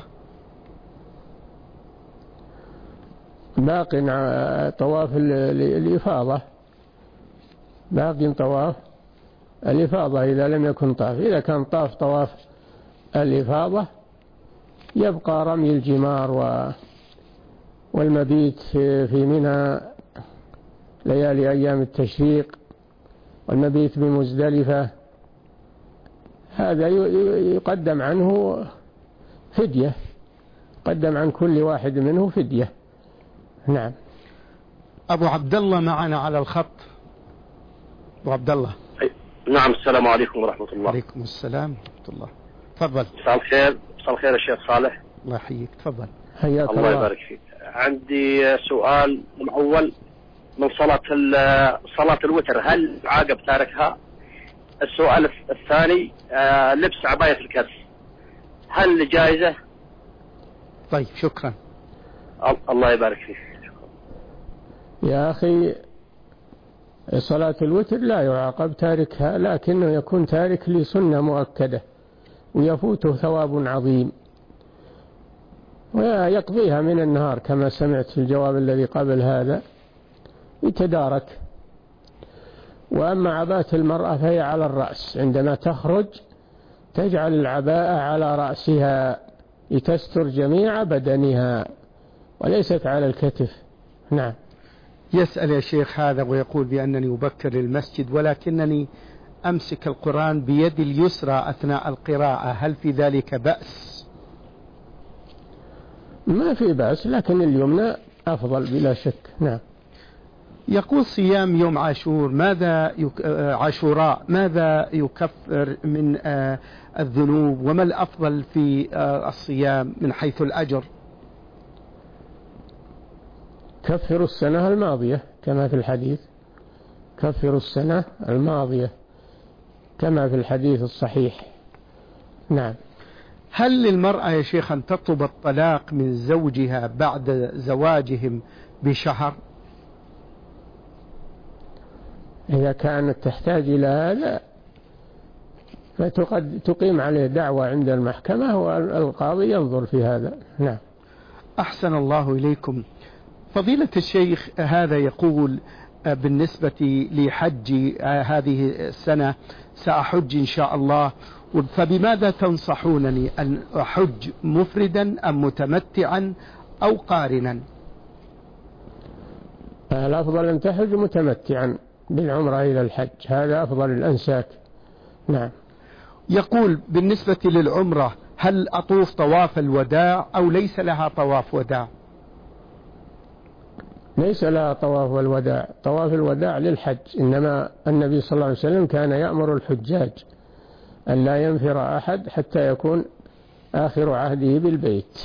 Speaker 4: باق طواف الإفاضة، باق طواف الإفاضة إذا لم يكن طاف. إذا كان طواف الإفاضة يبقى رمي الجمار والمبيت في منى ليالي أيام التشريق، والمبيت بمزدلفة. هذا يقدم عنه فدية، قدم عن كل واحد منه فدية. نعم.
Speaker 3: أبو عبد الله معنا على الخط. أبو عبد الله.
Speaker 9: نعم. السلام عليكم ورحمة الله.
Speaker 3: عليكم السلام ورحمة الله. تفضل.
Speaker 9: مساء الخير. مساء الخير يا شيخ صالح.
Speaker 3: الله يحييك. تفضل.
Speaker 4: حياك
Speaker 9: الله يبارك فيك. عندي سؤال الأول: من صلاة الوتر هل عاقب تاركها؟ السؤال الثاني: لبس عباية الكتف هل جائزة؟
Speaker 3: طيب شكرا.
Speaker 9: الله يبارك فيك.
Speaker 4: يا أخي، صلاة الوتر لا يعاقب تاركها، لكنه يكون تارك لسنة مؤكدة ويفوته ثواب عظيم، ويقضيها من النهار كما سمعت في الجواب الذي قبل هذا، يتدارك. وأما عباءة المرأة فهي على الرأس، عندما تخرج تجعل العباءة على رأسها لتستر جميع بدنها وليست على الكتف. نعم.
Speaker 3: يسأل يا شيخ هذا ويقول بأنني أبكر للمسجد ولكنني أمسك القرآن بيدي اليسرى أثناء القراءة، هل في ذلك بأس؟
Speaker 4: ما في بأس، لكن اليمنى أفضل بلا شك. نعم.
Speaker 3: يقول: صيام يوم عاشوراء ماذا يكفر من الذنوب، وما الأفضل في الصيام من حيث الأجر؟
Speaker 4: كفر السنة الماضية كما في الحديث، كفر السنة الماضية كما في الحديث الصحيح. نعم.
Speaker 3: هل للمرأة يا شيخ أن تطلب الطلاق من زوجها بعد زواجهم بشهر؟
Speaker 4: إذا كانت تحتاج إلى هذا فتقيم عليه دعوة عند المحكمة والقاضي ينظر في هذا. نعم.
Speaker 3: أحسن الله إليكم. فضيلة الشيخ هذا يقول: بالنسبة لحج هذه السنة سأحج إن شاء الله، فبماذا تنصحونني، أن أحج مفردا أم متمتعا أو قارنا؟
Speaker 4: الأفضل أن تحج متمتعا بالعمرة إلى الحج، هذا أفضل الأنساك. نعم.
Speaker 3: يقول: بالنسبة للعمرة هل أطوف طواف الوداع أو ليس لها طواف وداع؟
Speaker 4: ليس لها طواف الوداع، طواف الوداع للحج، إنما النبي صلى الله عليه وسلم كان يأمر الحجاج أن لا ينفر أحد حتى يكون آخر عهده بالبيت،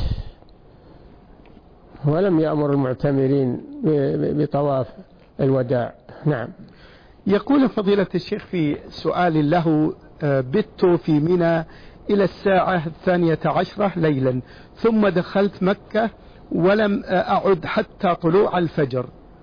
Speaker 4: ولم يأمر المعتمرين بطواف الوداع. نعم.
Speaker 3: يقول فضيلة الشيخ في سؤال له: بت في منى إلى الساعة 12 ليلا، ثم دخلت مكة ولم أعد حتى طلوع الفجر.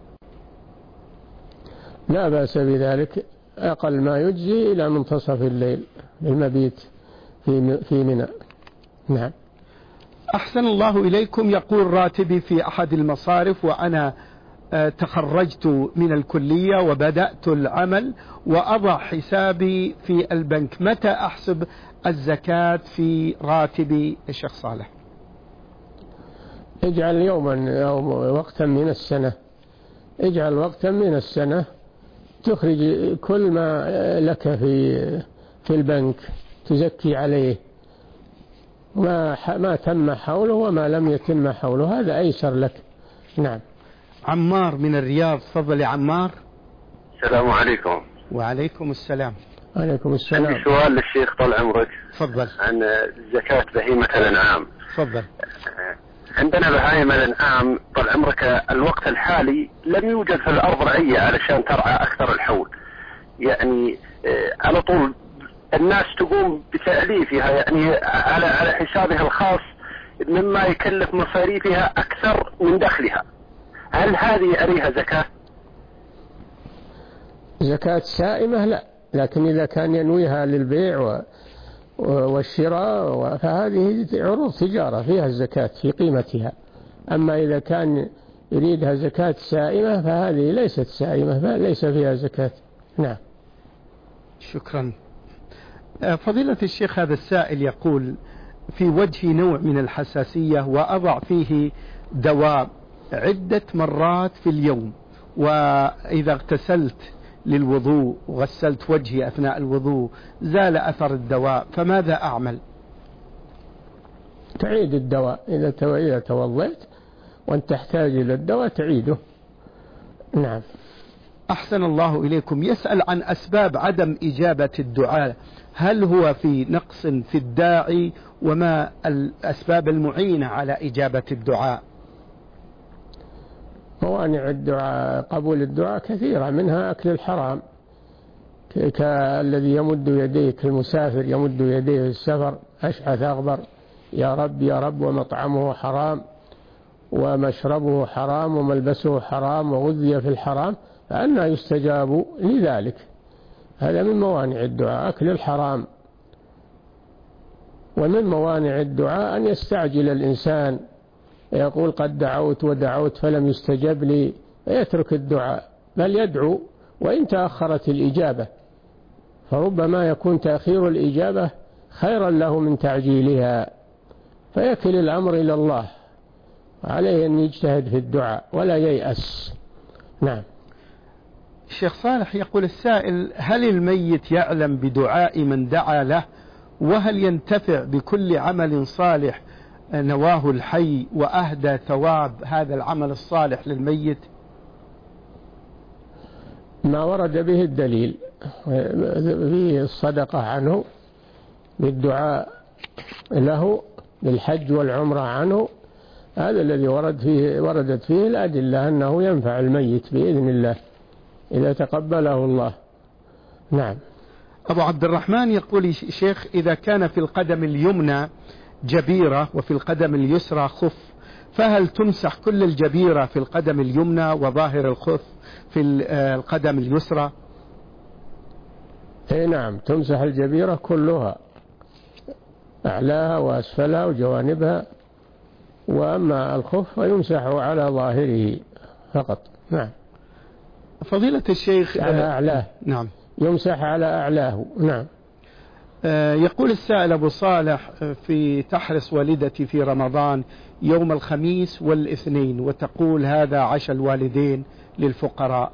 Speaker 4: لا بأس بذلك، أقل ما يجزي إلى منتصف الليل المبيت في منى. نعم.
Speaker 3: أحسن الله إليكم. يقول: راتبي في أحد المصارف وأنا تخرجت من الكلية وبدأت العمل وأضع حسابي في البنك، متى أحسب الزكاة في راتبي الشيخ صالح؟
Speaker 4: اجعل يوما أو وقتا من السنة، اجعل وقتا من السنة تخرج كل ما لك في البنك تزكي عليه، ما تم حوله وما لم يتم حوله، هذا أيسر لك. نعم.
Speaker 3: عمار من الرياض. تفضل يا عمار.
Speaker 10: السلام عليكم.
Speaker 3: وعليكم السلام.
Speaker 4: عليكم السلام.
Speaker 10: عندي سؤال للشيخ طال عمرك.
Speaker 3: تفضل.
Speaker 10: عن زكاة بهيمة الأنعام.
Speaker 3: تفضل.
Speaker 10: عندنا بهائم الأنعام طال عمرك الوقت الحالي لم يوجد في الأرض رعية علشان ترعى أكثر الحول، يعني على طول الناس تقوم بتأليفها يعني على حسابها الخاص مما يكلف مصاريفها أكثر من دخلها، هل هذه عليها زكاة؟
Speaker 4: زكاة سائمة لا، لكن إذا كان ينويها للبيع والشراء فهذه عروض تجارة فيها الزكاة في قيمتها. أما إذا كان يريدها زكاة سائمة فهذه ليست سائمة فليس فيها زكاة. نعم.
Speaker 3: شكرا. فضيلة الشيخ، هذا السائل يقول: في وجهي نوع من الحساسية وأضع فيه دواء عدة مرات في اليوم، وإذا اغتسلت للوضوء وغسلت وجهي أثناء الوضوء زال أثر الدواء، فماذا أعمل؟
Speaker 4: تعيد الدواء إذا توضيت وأنت تحتاج إلى الدواء تعيده. نعم.
Speaker 3: أحسن الله إليكم. يسأل عن أسباب عدم إجابة الدعاء، هل هو في نقص في الداعي، وما الأسباب المعينة على إجابة الدعاء؟
Speaker 4: موانع الدعاء قبول الدعاء كثيرة، منها أكل الحرام كالذي يمد يديه كالمسافر يمد يديه في السفر أشعث أغبر يا رب يا رب، ومطعمه حرام ومشربه حرام وملبسه حرام وغذي في الحرام، فأنى يستجاب لذلك. هذا من موانع الدعاء أكل الحرام. ومن موانع الدعاء أن يستعجل الإنسان يقول قد دعوت ودعوت فلم يستجب لي، يترك الدعاء، بل يدعو وإن تأخرت الإجابة، فربما يكون تأخير الإجابة خيرا له من تعجيلها، فيكل الأمر إلى الله، عليه أن يجتهد في الدعاء ولا ييأس. نعم.
Speaker 3: الشيخ صالح يقول السائل: هل الميت يعلم بدعاء من دعا له؟ وهل ينتفع بكل عمل صالح نواه الحي وأهدى ثواب هذا العمل الصالح للميت؟
Speaker 4: ما ورد به الدليل في الصدقة عنه بالدعاء له بالحج والعمرة عنه، هذا الذي وردت فيه الأدلة أنه ينفع الميت بإذن الله إذا تقبله الله. نعم.
Speaker 3: أبو عبد الرحمن يقول: شيخ، إذا كان في القدم اليمنى جبيرة وفي القدم اليسرى خف، فهل تمسح كل الجبيرة في القدم اليمنى وظاهر الخف في القدم اليسرى؟
Speaker 4: نعم، تمسح الجبيرة كلها، أعلاها وأسفلها وجوانبها، وأما الخف فيمسح على ظاهره فقط. نعم.
Speaker 3: فضيلة الشيخ
Speaker 4: على أعلاه.
Speaker 3: نعم،
Speaker 4: يمسح على أعلاه. نعم.
Speaker 3: يقول السائل أبو صالح: في تحرص والدتي في رمضان يوم الخميس والاثنين، وتقول هذا عشاء الوالدين للفقراء.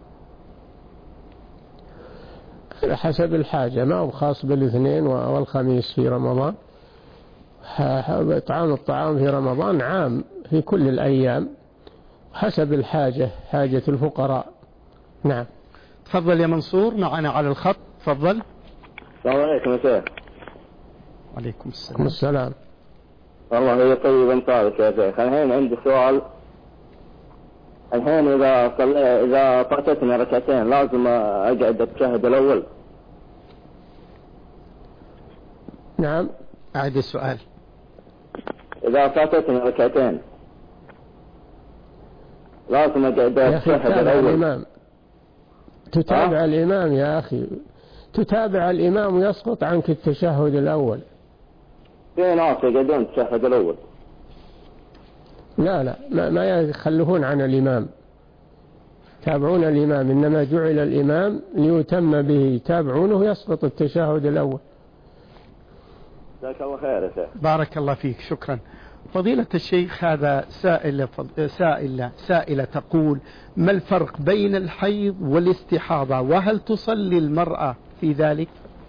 Speaker 4: حسب الحاجة، ما هو خاص بالاثنين والخميس في رمضان. الطعام في رمضان عام في كل الأيام حسب الحاجة، حاجة الفقراء. نعم.
Speaker 3: تفضل يا منصور، معنا على الخط. تفضل.
Speaker 11: السلام عليكم يا شيخ.
Speaker 3: وعليكم السلام.
Speaker 4: السلام.
Speaker 11: والله هي طيب طارق يا شيخ. الحين عندي سؤال. الحين إذا فاتتني ركعتين لازم أقعد التشهد الأول؟
Speaker 4: نعم.
Speaker 3: أعد السؤال.
Speaker 11: إذا فاتتني ركعتين لازم أقعد التشهد الأول؟
Speaker 4: تتابع الإمام يا أخي، تتابع الإمام ويسقط عنك التشهد الأول.
Speaker 11: في ناس يقعدون التشهد الأول.
Speaker 4: لا ما يخلفون عن الإمام، تابعون الإمام، إنما جعل الإمام ليتم به، تابعونه يسقط التشهد الأول.
Speaker 11: جزاك الله خير يا شيخ.
Speaker 3: بارك الله فيك. شكرا. فضيلة الشيخ، هذا سائلة تقول: ما الفرق بين الحيض والاستحاضة، وهل تصلي المرأة في ذلك؟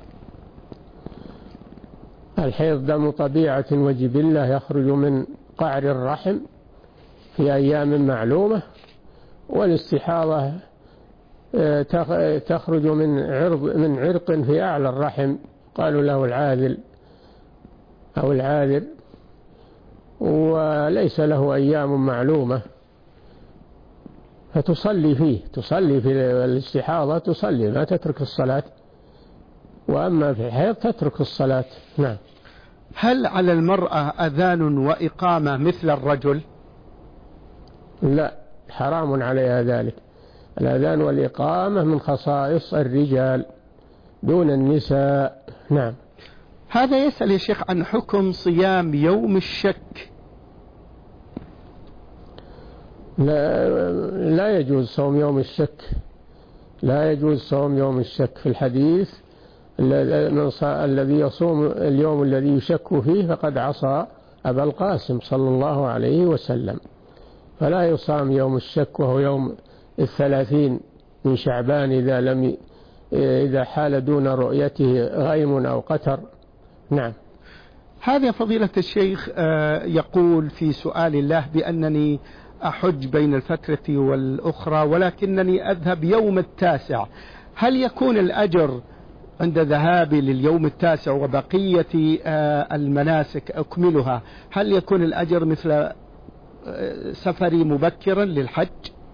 Speaker 4: الحيض دم طبيعة وجبلة يخرج من قعر الرحم في أيام معلومة، والاستحاضة تخرج من عرق في أعلى الرحم قالوا له العاذل أو العاذر، وليس له أيام معلومة، تصلي في الاستحاضة، تصلي ما تترك الصلاة. وأما في الحيض تترك الصلاة. نعم.
Speaker 3: هل على المرأة أذان وإقامة مثل الرجل؟
Speaker 4: لا، حرام عليها ذلك. الأذان والإقامة من خصائص الرجال دون النساء. نعم.
Speaker 3: هذا يسأل يا شيخ عن حكم صيام يوم الشك.
Speaker 4: لا يجوز صوم يوم الشك، لا يجوز صوم يوم الشك. في الحديث الذي يصوم اليوم الذي يشك فيه فقد عصى أبا القاسم صلى الله عليه وسلم. فلا يصام يوم الشك وهو يوم 30 من شعبان إذا حال دون رؤيته غيم أو قتر. نعم.
Speaker 3: هذا فضيلة الشيخ يقول في سؤال الله بأنني أحج بين الفترة والأخرى ولكنني أذهب يوم 9. هل يكون الأجر عند ذهابي لليوم 9 وبقية المناسك أكملها، هل يكون الأجر مثل سفري مبكرا للحج؟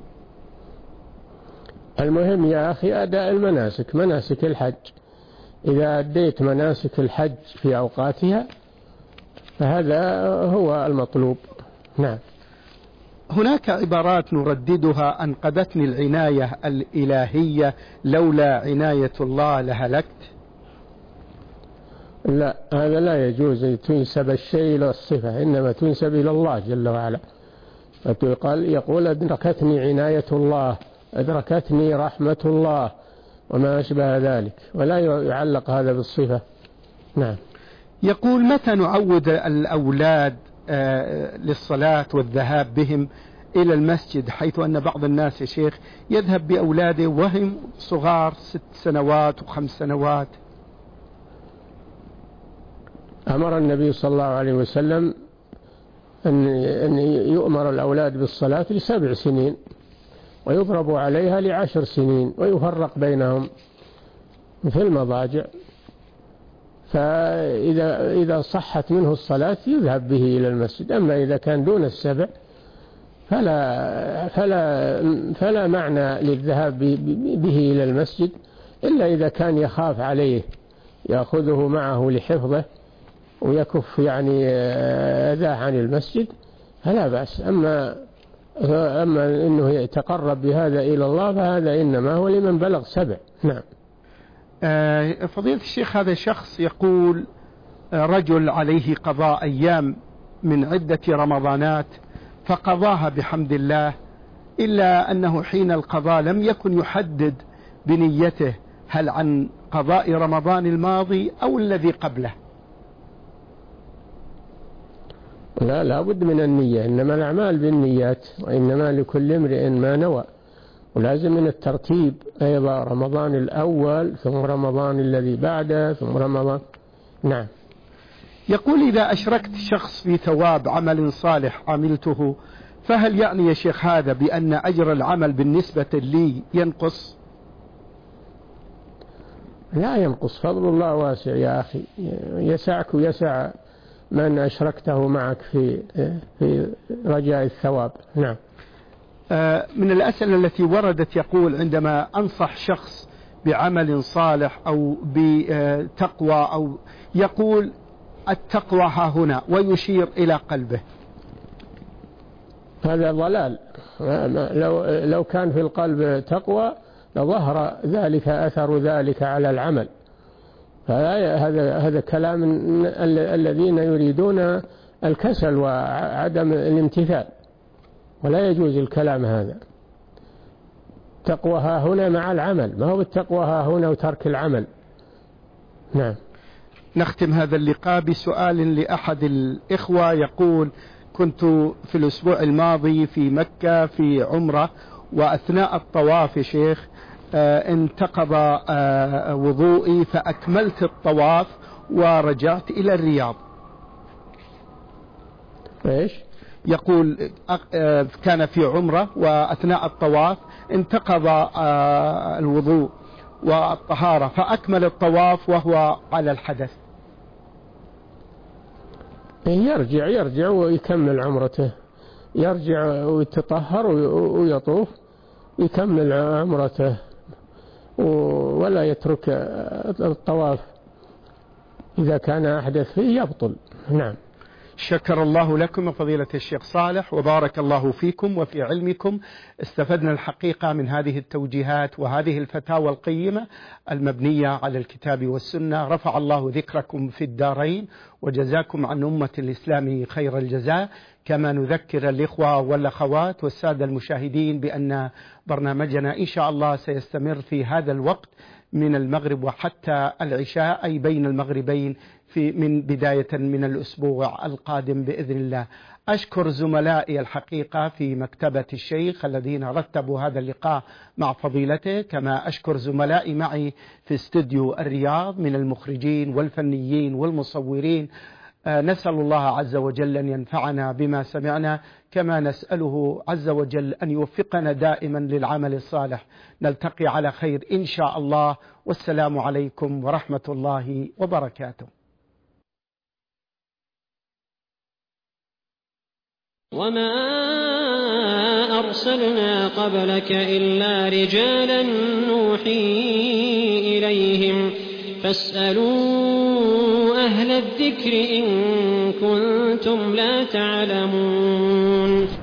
Speaker 4: المهم يا أخي أداء المناسك، مناسك الحج. إذا أديت مناسك الحج في أوقاتها فهذا هو المطلوب. نعم.
Speaker 3: هناك عبارات نرددها: أنقذتني العناية الإلهية لولا عناية الله لهلكت.
Speaker 4: لا، هذا لا يجوز تنسب الشيء إلى الصفة، إنما تنسب إلى الله جل وعلا. يقول أدركتني عناية الله، أدركتني رحمة الله وما أشبه ذلك، ولا يعلق هذا بالصفة. نعم.
Speaker 3: يقول: متى نعود الأولاد للصلاة والذهاب بهم إلى المسجد، حيث أن بعض الناس يا شيخ يذهب بأولاده وهم صغار 6 سنوات و5 سنوات؟
Speaker 4: أمر النبي صلى الله عليه وسلم أن يؤمر الأولاد بالصلاة ل7 سنين ويضرب عليها ل10 سنين ويفرق بينهم في المضاجع، فإذا صحت منه الصلاة يذهب به إلى المسجد. أما إذا كان دون 7 فلا معنى للذهاب به إلى المسجد إلا إذا كان يخاف عليه يأخذه معه لحفظه ويكف أذاه عن المسجد فلا بأس. أما أنه يتقرب بهذا إلى الله فهذا إنما هو لمن بلغ 7. نعم.
Speaker 3: فضيلة الشيخ، هذا شخص يقول: رجل عليه قضاء أيام من عدة رمضانات فقضاها بحمد الله، إلا أنه حين القضاء لم يكن يحدد بنيته هل عن قضاء رمضان الماضي أو الذي قبله.
Speaker 4: لا بد من النية، إنما الأعمال بالنيات وإنما لكل امرئ ما نوى، ولازم من الترتيب أيضا، رمضان الأول ثم رمضان الذي بعده ثم رمضان. نعم.
Speaker 3: يقول: إذا أشركت شخص في ثواب عمل صالح عملته فهل يعني يا شيخ هذا بأن أجر العمل بالنسبة لي ينقص؟
Speaker 4: لا ينقص، فضل الله واسع يا أخي، يسعك ويسع من أشركته معك في رجاء الثواب. نعم.
Speaker 3: من الأسئلة التي وردت يقول: عندما أنصح شخص بعمل صالح أو بتقوى أو يقول التقوى ها هنا ويشير إلى قلبه،
Speaker 4: هذا ضلال. لو كان في القلب تقوى لظهر ذلك أثر ذلك على العمل. هذا كلام الذين يريدون الكسل وعدم الامتثال، ولا يجوز الكلام هذا. تقوى ها هنا مع العمل، ما هو بالتقوى ها هنا وترك العمل. نعم.
Speaker 3: نختم هذا اللقاء بسؤال لأحد الإخوة يقول: كنت في الأسبوع الماضي في مكة في عمرة، وأثناء الطواف يا شيخ انتقض وضوئي فأكملت الطواف ورجعت إلى الرياض.
Speaker 4: إيش؟
Speaker 3: يقول كان في عمرة وأثناء الطواف انتقض الوضوء والطهارة فأكمل الطواف وهو على الحدث.
Speaker 4: يرجع ويكمل عمرته، يرجع ويتطهر ويطوف يكمل عمرته. ولا يترك الطواف إذا كان أحدث فيه يبطل. نعم.
Speaker 3: شكر الله لكم فضيلة الشيخ صالح وبارك الله فيكم وفي علمكم. استفدنا الحقيقة من هذه التوجيهات وهذه الفتاوى القيمة المبنية على الكتاب والسنة. رفع الله ذكركم في الدارين وجزاكم عن أمة الإسلام خير الجزاء. كما نذكر الإخوة والأخوات والسادة المشاهدين بأن برنامجنا إن شاء الله سيستمر في هذا الوقت من المغرب وحتى العشاء، أي بين المغربين من بداية من الأسبوع القادم بإذن الله. أشكر زملائي الحقيقة في مكتبة الشيخ الذين رتبوا هذا اللقاء مع فضيلته، كما أشكر زملائي معي في استوديو الرياض من المخرجين والفنيين والمصورين. نسأل الله عز وجل أن ينفعنا بما سمعنا، كما نسأله عز وجل أن يوفقنا دائما للعمل الصالح. نلتقي على خير إن شاء الله، والسلام عليكم ورحمة الله وبركاته.
Speaker 2: وما أرسلنا قبلك إلا رجالا نوحي إليهم فاسألوا أهل الذكر إن كنتم لا تعلمون.